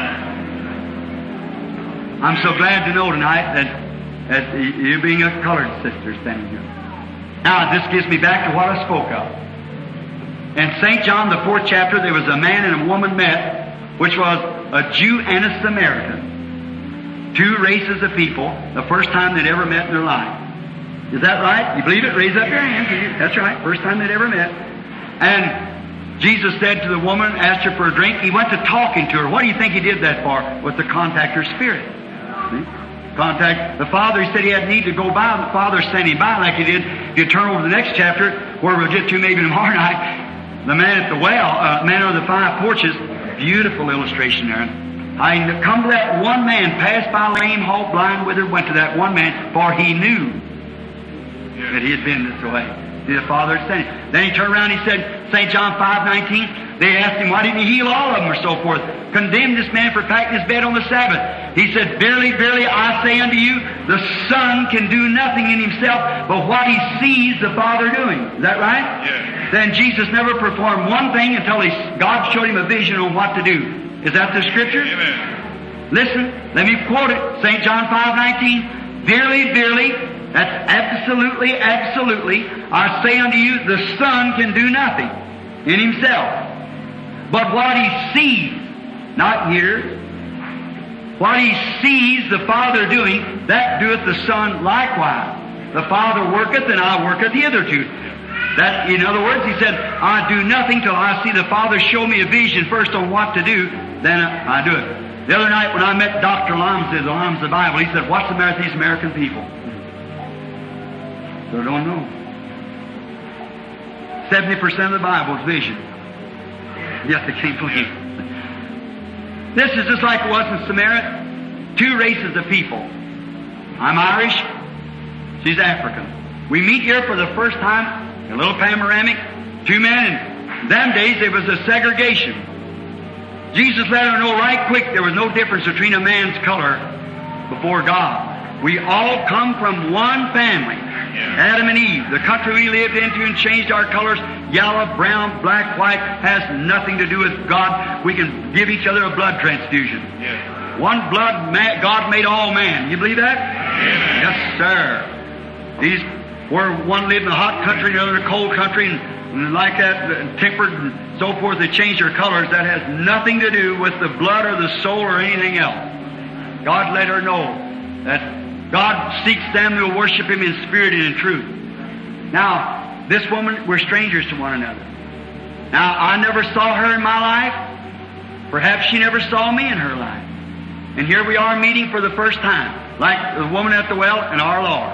I'm so glad to know tonight that you being a colored sister standing here. Now, this gives me back to what I spoke of. In St. John, the 4th chapter, there was a man and a woman met, which was a Jew and a Samaritan. Two races of people, the first time they'd ever met in their life. Is that right? You believe it? Raise up your hands. That's right. First time they'd ever met. And Jesus said to the woman, asked her for a drink. He went to talking to her. What do you think He did that for? Was to contact her spirit. See? Contact the Father. He said He had need to go by. The Father sent Him by like He did. If you turn over to the next chapter, where we'll get to maybe tomorrow night, the man at the well, man of the 5 porches, beautiful illustration there. I come to that one man, passed by lame, halt, blind, withered, went to that one man, for he knew that he had been this way. The Father had sent him. Then he turned around and he said, St. John 5:19, they asked him, why didn't He heal all of them, or so forth? Condemned this man for packing his bed on the Sabbath. He said, verily, verily, I say unto you, the Son can do nothing in Himself but what He sees the Father doing. Is that right? Yes. Then Jesus never performed one thing until God showed Him a vision on what to do. Is that the Scripture? Amen. Listen, let me quote it. St. John 5:19, verily, verily, that's absolutely, absolutely, I say unto you, the Son can do nothing in Himself. But what He sees, not hears, what He sees the Father doing, that doeth the Son likewise. The Father worketh, and I worketh hitherto. That, in other words, He said, I do nothing till I see the Father show me a vision first on what to do, then I do it. The other night when I met Dr. Lomsey, the Lomsey of the Bible, he said, what's the matter with these American people? So I don't know. 70% of the Bible is vision. Yes, they can't believe it. This is just like it was in Samaria. 2 races of people. I'm Irish. She's African. We meet here for the first time, a little panoramic, 2 men. In them days, there was a segregation. Jesus let her know right quick there was no difference between a man's color before God. We all come from one family. Adam and Eve, the country we lived into and changed our colors, yellow, brown, black, white, has nothing to do with God. We can give each other a blood transfusion. Yes. One blood, God made all man. You believe that? Yes, sir. These, where one lived in a hot country, the other in a cold country, and like that, tempered and so forth, they changed their colors. That has nothing to do with the blood or the soul or anything else. God let her know that God seeks them who will worship Him in spirit and in truth. Now, this woman, we're strangers to one another. Now, I never saw her in my life. Perhaps she never saw me in her life. And here we are meeting for the first time, like the woman at the well and our Lord.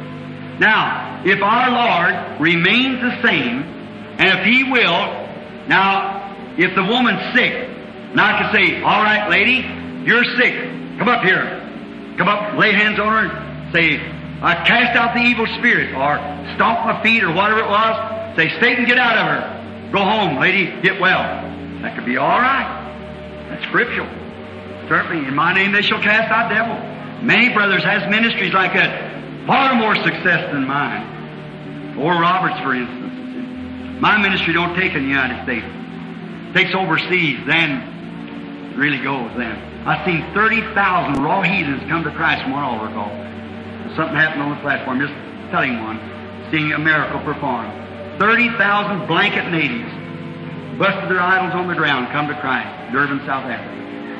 Now, if our Lord remains the same, and if He will, now, if the woman's sick, and I can say, all right, lady, you're sick. Come up here. Come up, lay hands on her, and say, I cast out the evil spirit, or stomp my feet, or whatever it was. Say, Satan, get out of her. Go home, lady, get well. That could be all right. That's scriptural. Certainly, in my name they shall cast out devils. Many brothers has ministries like that. Far more success than mine. Or Robert's, for instance. My ministry don't take in the United States. It takes overseas, then it really goes then. I've seen 30,000 raw heathens come to Christ from one altar call. Something happened on the platform, just telling one, seeing a miracle performed. 30,000 blanket natives busted their idols on the ground, come to Christ. Durban, South Africa.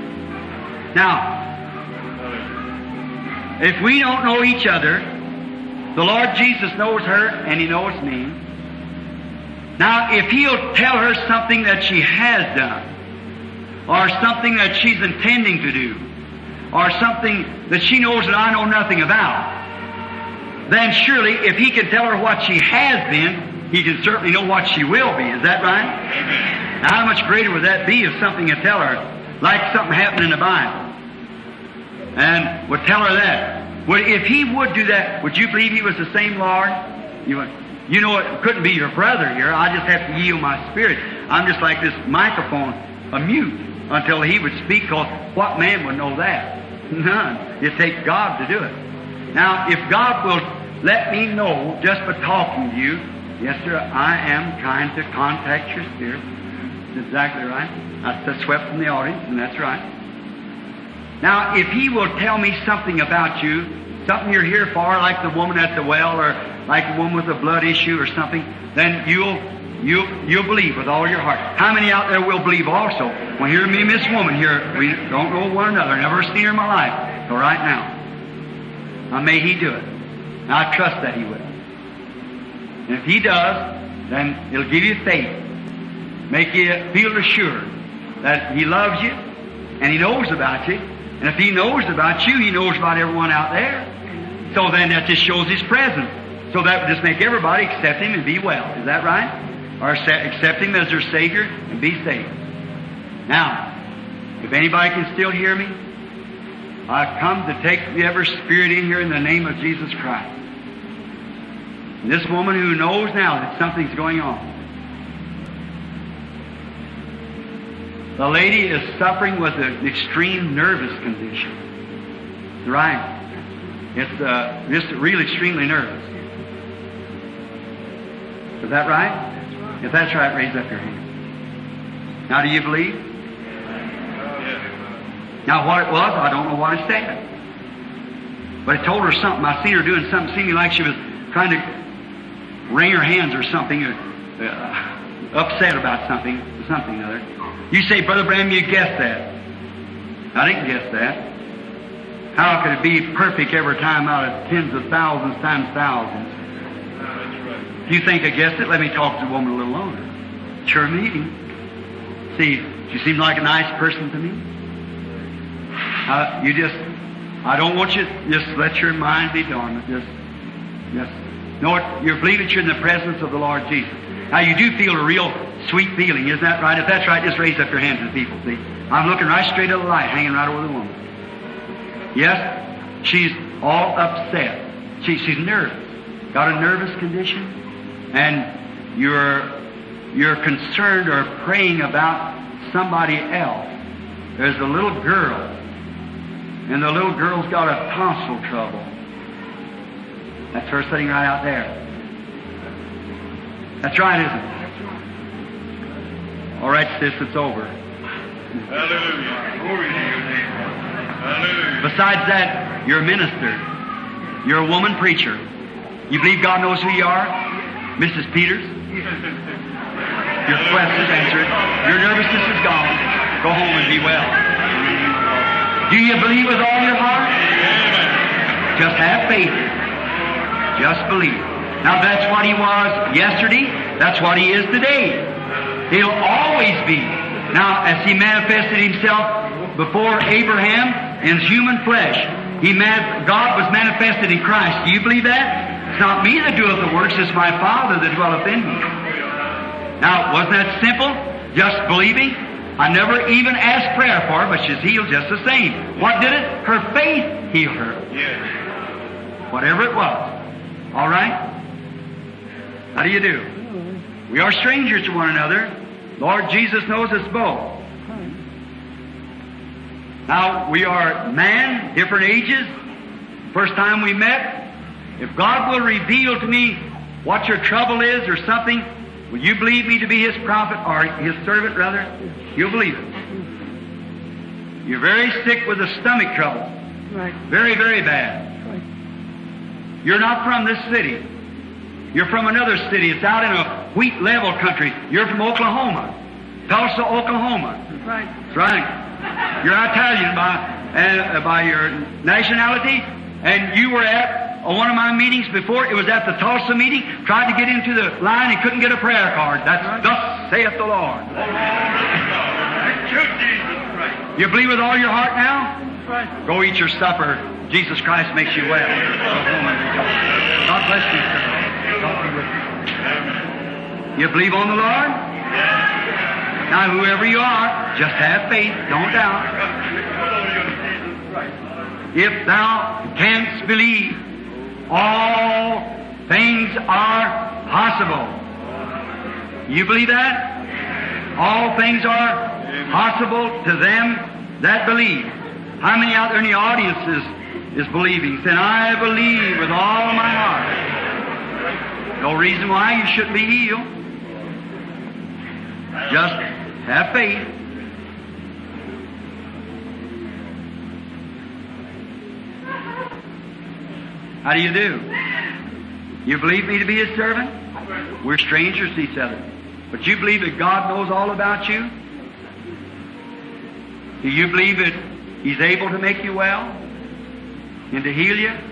Now, if we don't know each other, the Lord Jesus knows her and He knows me. Now, if He'll tell her something that she has done, or something that she's intending to do, or something that she knows that I know nothing about, then surely if He can tell her what she has been, He can certainly know what she will be. Is that right? Amen. Now, how much greater would that be if something would tell her, like something happened in the Bible, and would tell her that? If He would do that, would you believe He was the same Lord? You know, it couldn't be your brother here. I just have to yield my spirit. I'm just like this microphone, a mute, until He would speak, because what man would know that? None. It takes God to do it. Now, if God will let me know just by talking to you, yes, sir, I am trying to contact your spirit. That's exactly right. That's swept from the audience, and that's right. Now, if He will tell me something about you, something you're here for, like the woman at the well, or like the woman with a blood issue or something, then you'll believe with all your heart. How many out there will believe also? Well, hear me, this woman here, we don't know one another, never seen her in my life, so right now. Now, may He do it. Now, I trust that He will. And if He does, then it'll give you faith, make you feel assured that He loves you, and He knows about you. And if He knows about you, He knows about everyone out there. So then that just shows His presence. So that would just make everybody accept Him and be well. Is that right? Or accept Him as their Savior and be saved. Now, if anybody can still hear me, I've come to take every spirit in here in the name of Jesus Christ. And this woman who knows now that something's going on. The lady is suffering with an extreme nervous condition. Right. It's just really extremely nervous. Is that right? If that's right, raise up your hand. Now, do you believe? Now, what it was, I don't know what it said. But it told her something. I seen her doing something, seeming like she was trying to wring her hands or something, upset about something or other. You say, Brother Branham, you guessed that. I didn't guess that. How could it be perfect every time out of tens of thousands times thousands? If you think I guessed it, let me talk to the woman a little longer. It's your meeting. See, she seemed like a nice person to me. I don't want you to just let your mind be dormant. Just know it. You're believing that you're in the presence of the Lord Jesus. Now, you do feel a real sweet feeling, isn't that right? If that's right, just raise up your hands to the people, see? I'm looking right straight at the light, hanging right over the woman. Yes, she's all upset. She's nervous. Got a nervous condition. And you're concerned or praying about somebody else. There's a little girl, and the little girl's got a tonsil trouble. That's her sitting right out there. That's right, isn't it? All right, sis, it's over. Hallelujah. Glory to your name. Hallelujah. Besides that, you're a minister. You're a woman preacher. You believe God knows who you are? Mrs. Peters? Your question's answered. Your nervousness is gone. Go home and be well. Do you believe with all your heart? Just have faith. Just believe. Now that's what He was yesterday. That's what He is today. He'll always be. Now, as He manifested Himself before Abraham in human flesh, God was manifested in Christ. Do you believe that? It's not me that doeth the works, it's my Father that dwelleth in me. Now, wasn't that simple? Just believing? I never even asked prayer for her, but she's healed just the same. What did it? Her faith healed her. Whatever it was. All right? How do you do? We are strangers to one another. Lord Jesus knows us both. Now, we are man, different ages. First time we met. If God will reveal to me what your trouble is or something, will you believe me to be His prophet, or His servant rather? You'll believe it. You're very sick with a stomach trouble. Right. Very, very bad. Right. You're not from this city. You're from another city. It's out in a wheat level country. You're from Oklahoma. Tulsa, Oklahoma. Right. That's right. You're Italian by your nationality, and you were at one of my meetings before. It was at the Tulsa meeting. Tried to get into the line and couldn't get a prayer card. That's thus saith the Lord. You believe with all your heart now? Right. Go eat your supper. Jesus Christ makes you well. God bless you, sir. God be with you. You believe on the Lord? Now, whoever you are, just have faith. Don't doubt. If thou canst believe, all things are possible. You believe that? All things are possible to them that believe. How many out there in the audience is believing? Saying, I believe with all my heart. No reason why you shouldn't be healed. Just have faith. How do you do? You believe me to be His servant? We're strangers to each other. But you believe that God knows all about you? Do you believe that He's able to make you well? And to heal you?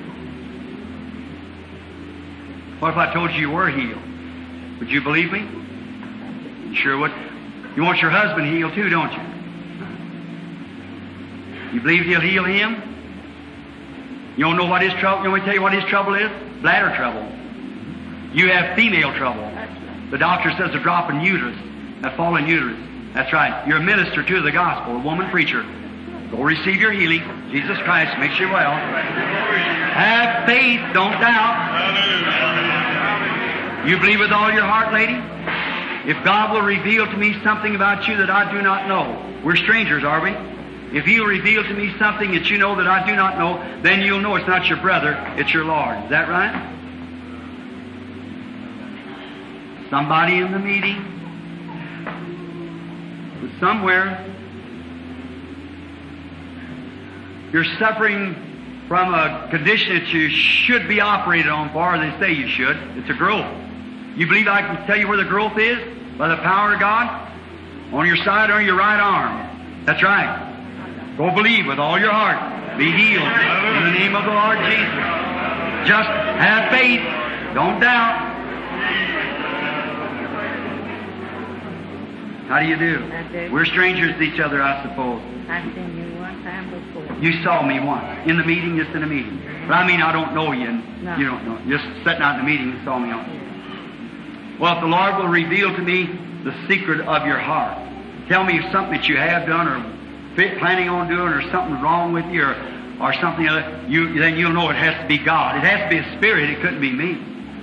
What if I told you you were healed? Would you believe me? You sure would. You want your husband healed too, don't you? You believe He'll heal him? You don't know what his trouble, you want me to tell you what his trouble is? Bladder trouble. You have female trouble. The doctor says a drop in uterus, a fallen uterus. That's right. You're a minister to the gospel, a woman preacher. Go receive your healing. Jesus Christ makes you well. Have faith, don't doubt. You believe with all your heart, lady? If God will reveal to me something about you that I do not know, we're strangers, are we? If He'll reveal to me something that you know that I do not know, then you'll know it's not your brother, it's your Lord. Is that right? Somebody in the meeting, somewhere, you're suffering from a condition that you should be operated on for, or they say you should. It's a growth. You believe I can tell you where the growth is? By the power of God? On your side or your right arm. That's right. Go believe with all your heart. Be healed in the name of the Lord Jesus. Just have faith. Don't doubt. How do you do? We're strangers to each other, I suppose. I've seen you one time before. You saw me once. In the meeting, just in a meeting. But I mean, I don't know you, and No. you don't know. Just sitting out in the meeting, you saw me on. Well, if the Lord will reveal to me the secret of your heart, tell me something that you have done or planning on doing, or something wrong with you, or something other, then you'll know it has to be God. It has to be a spirit. It couldn't be me.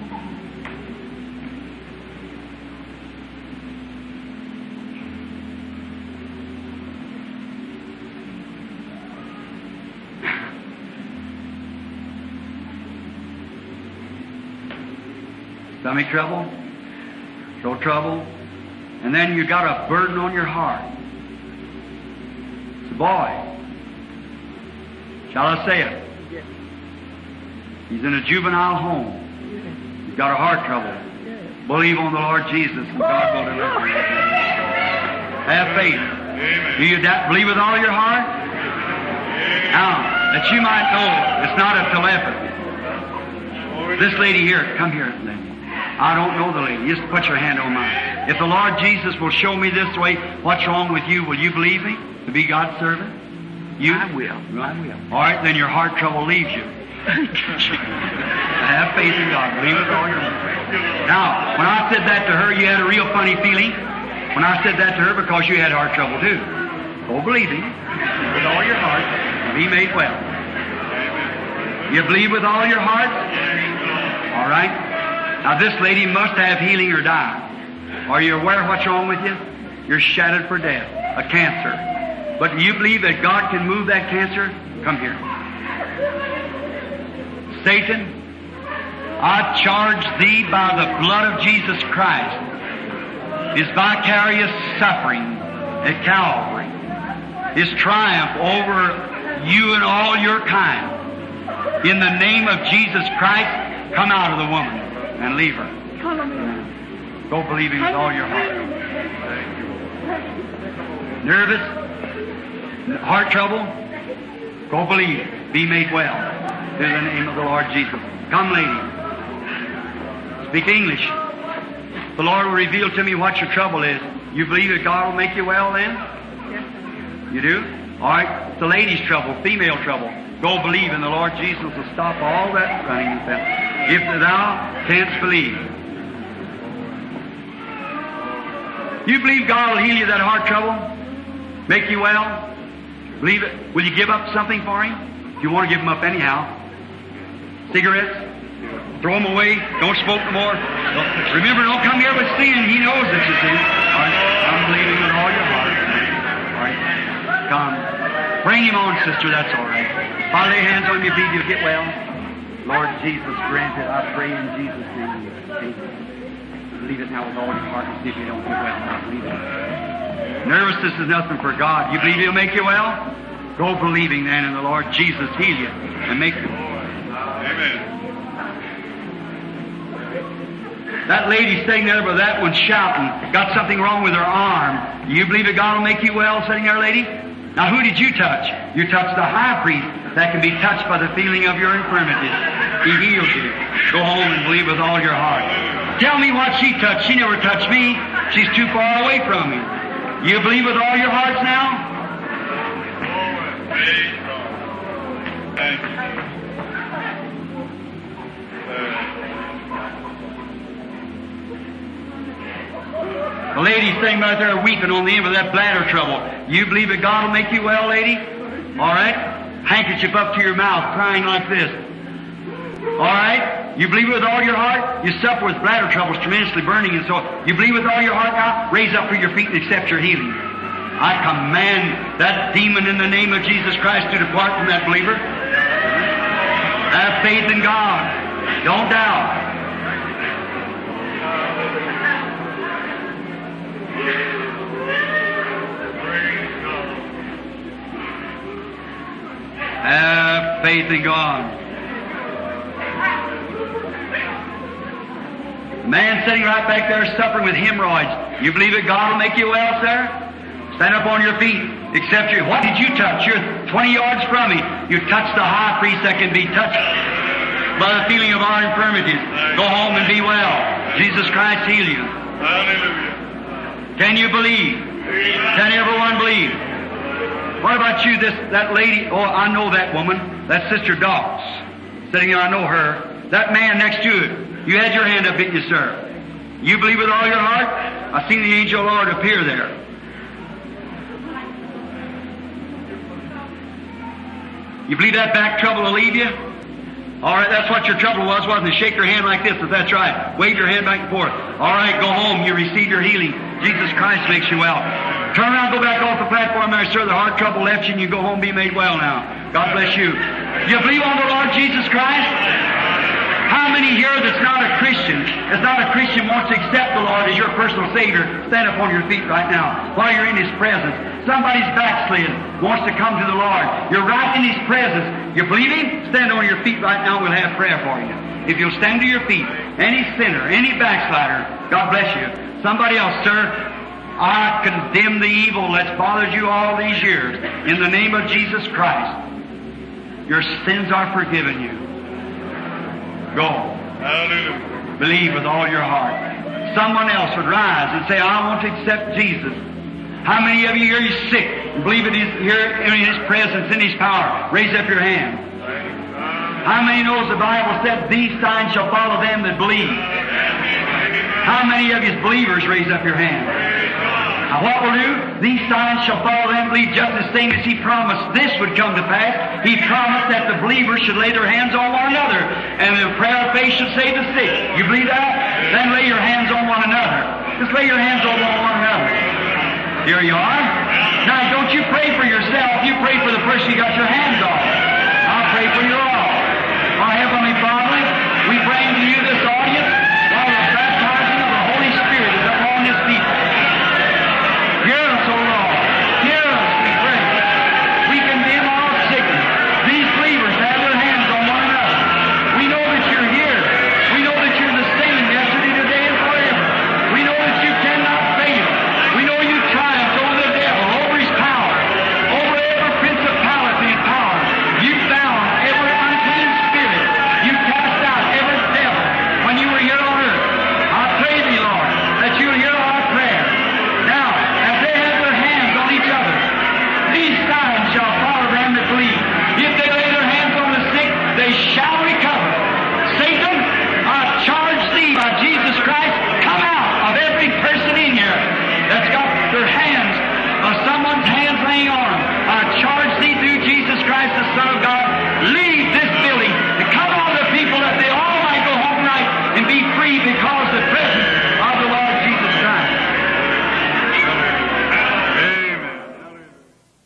Stomach trouble, throat trouble, and then you got a burden on your heart. It's a boy. Shall I say it? Yes. He's in a juvenile home. He's got a heart trouble. Believe on the Lord Jesus, and God will deliver you. Have faith. Amen. Do you believe with all your heart? Now, that you might know it's not a telepathy. This lady here, come here, lady. I don't know the lady. Just put your hand on mine. If the Lord Jesus will show me this way, what's wrong with you, will you believe me to be God's servant? You? I will. I will. All right, then your heart trouble leaves you. Have faith in God. Believe with all your heart. Now, when I said that to her, you had a real funny feeling. When I said that to her, because you had heart trouble too. Go believe Him with all your heart and be made well. You believe with all your heart? All right. Now this lady must have healing or die. Are you aware of what's wrong with you? You're shattered for death, a cancer. But do you believe that God can move that cancer? Come here. Satan, I charge thee by the blood of Jesus Christ, His vicarious suffering at Calvary, His triumph over you and all your kind. In the name of Jesus Christ, come out of the woman and leave her. Go believe Him with all your heart. Nervous? Heart trouble? Go believe. Be made well. In the name of the Lord Jesus. Come, lady. Speak English. The Lord will reveal to me what your trouble is. You believe that God will make you well then? You do? All right. It's the lady's trouble, female trouble. Go believe, and the Lord Jesus will stop all that running and stuff. If thou canst believe. You believe God will heal you that heart trouble? Make you well? Believe it? Will you give up something for Him? If you want to give them up anyhow. Cigarettes? Throw them away. Don't smoke no more. Remember, don't come here with sin. He knows that you sin. All right. I'm believing with all your heart. All right. Come. Bring him on, sister. That's all right. If I lay hands on you, believe you'll get well. Lord Jesus, grant it. I pray in Jesus' name. Believe it now with all your heart and see if you don't get well. I believe it. Nervousness is nothing for God. You believe He'll make you well? Go believing then in the Lord Jesus heal you and make you. Amen. That lady sitting there with that one shouting, got something wrong with her arm. You believe that God will make you well sitting there, lady? Now who did you touch? You touched the high priest that can be touched by the feeling of your infirmities. He heals you. Go home and believe with all your heart. Tell me what she touched. She never touched me. She's too far away from me. You believe with all your hearts now? Thank you. The lady sitting right there weeping on the end of that bladder trouble. You believe that God will make you well, lady? All right? Handkerchief up to your mouth, crying like this. All right? You believe with all your heart? You suffer with bladder troubles, tremendously burning, and so you believe with all your heart now? Raise up for your feet and accept your healing. I command that demon in the name of Jesus Christ to depart from that believer. Have faith in God. Don't doubt. Have faith in God. Man sitting right back there suffering with hemorrhoids. You believe that God will make you well, sir? Stand up on your feet. Accept your... What did you touch? You're 20 yards from me. You touched the high priest that can be touched by the feeling of our infirmities. Go home and be well. Jesus Christ heal you. Hallelujah. Can you believe? Can everyone believe? What about you, that lady? Oh, I know that woman. That's Sister Dawes. Sitting there, I know her. That man next to it. You had your hand up, didn't you, sir? You believe with all your heart? I seen the angel Lord appear there. You believe that back trouble will leave you? All right, that's what your trouble was, wasn't it? Shake your hand like this, if that's right. Wave your hand back and forth. All right, go home. You receive your healing. Jesus Christ makes you well. Turn around, go back off the platform there, sir. The heart trouble left you, and you go home and be made well now. God bless you. You believe on the Lord Jesus Christ? How many here that's not a Christian, wants to accept the Lord as your personal Savior? Stand up on your feet right now while you're in His presence. Somebody's backslid, wants to come to the Lord. You're right in His presence. You believe Him? Stand on your feet right now. We'll have prayer for you. If you'll stand to your feet, any sinner, any backslider, God bless you. Somebody else, sir, I condemn the evil that's bothered you all these years. In the name of Jesus Christ, your sins are forgiven you. Go. Hallelujah. Believe with all your heart. Someone else would rise and say, I want to accept Jesus. How many of you here are sick and believe it is here in His presence, in His power? Raise up your hand. How many knows the Bible said, these signs shall follow them that believe? How many of you believers raise up your hand? Now what will do? These signs shall follow them that believe, just the same as He promised this would come to pass. He promised that the believers should lay their hands on one another, and the prayer of faith should save the sick. You believe that? Then lay your hands on one another. Just lay your hands on one another. Here you are. Now don't you pray for yourself, you pray for the person you got your hands on.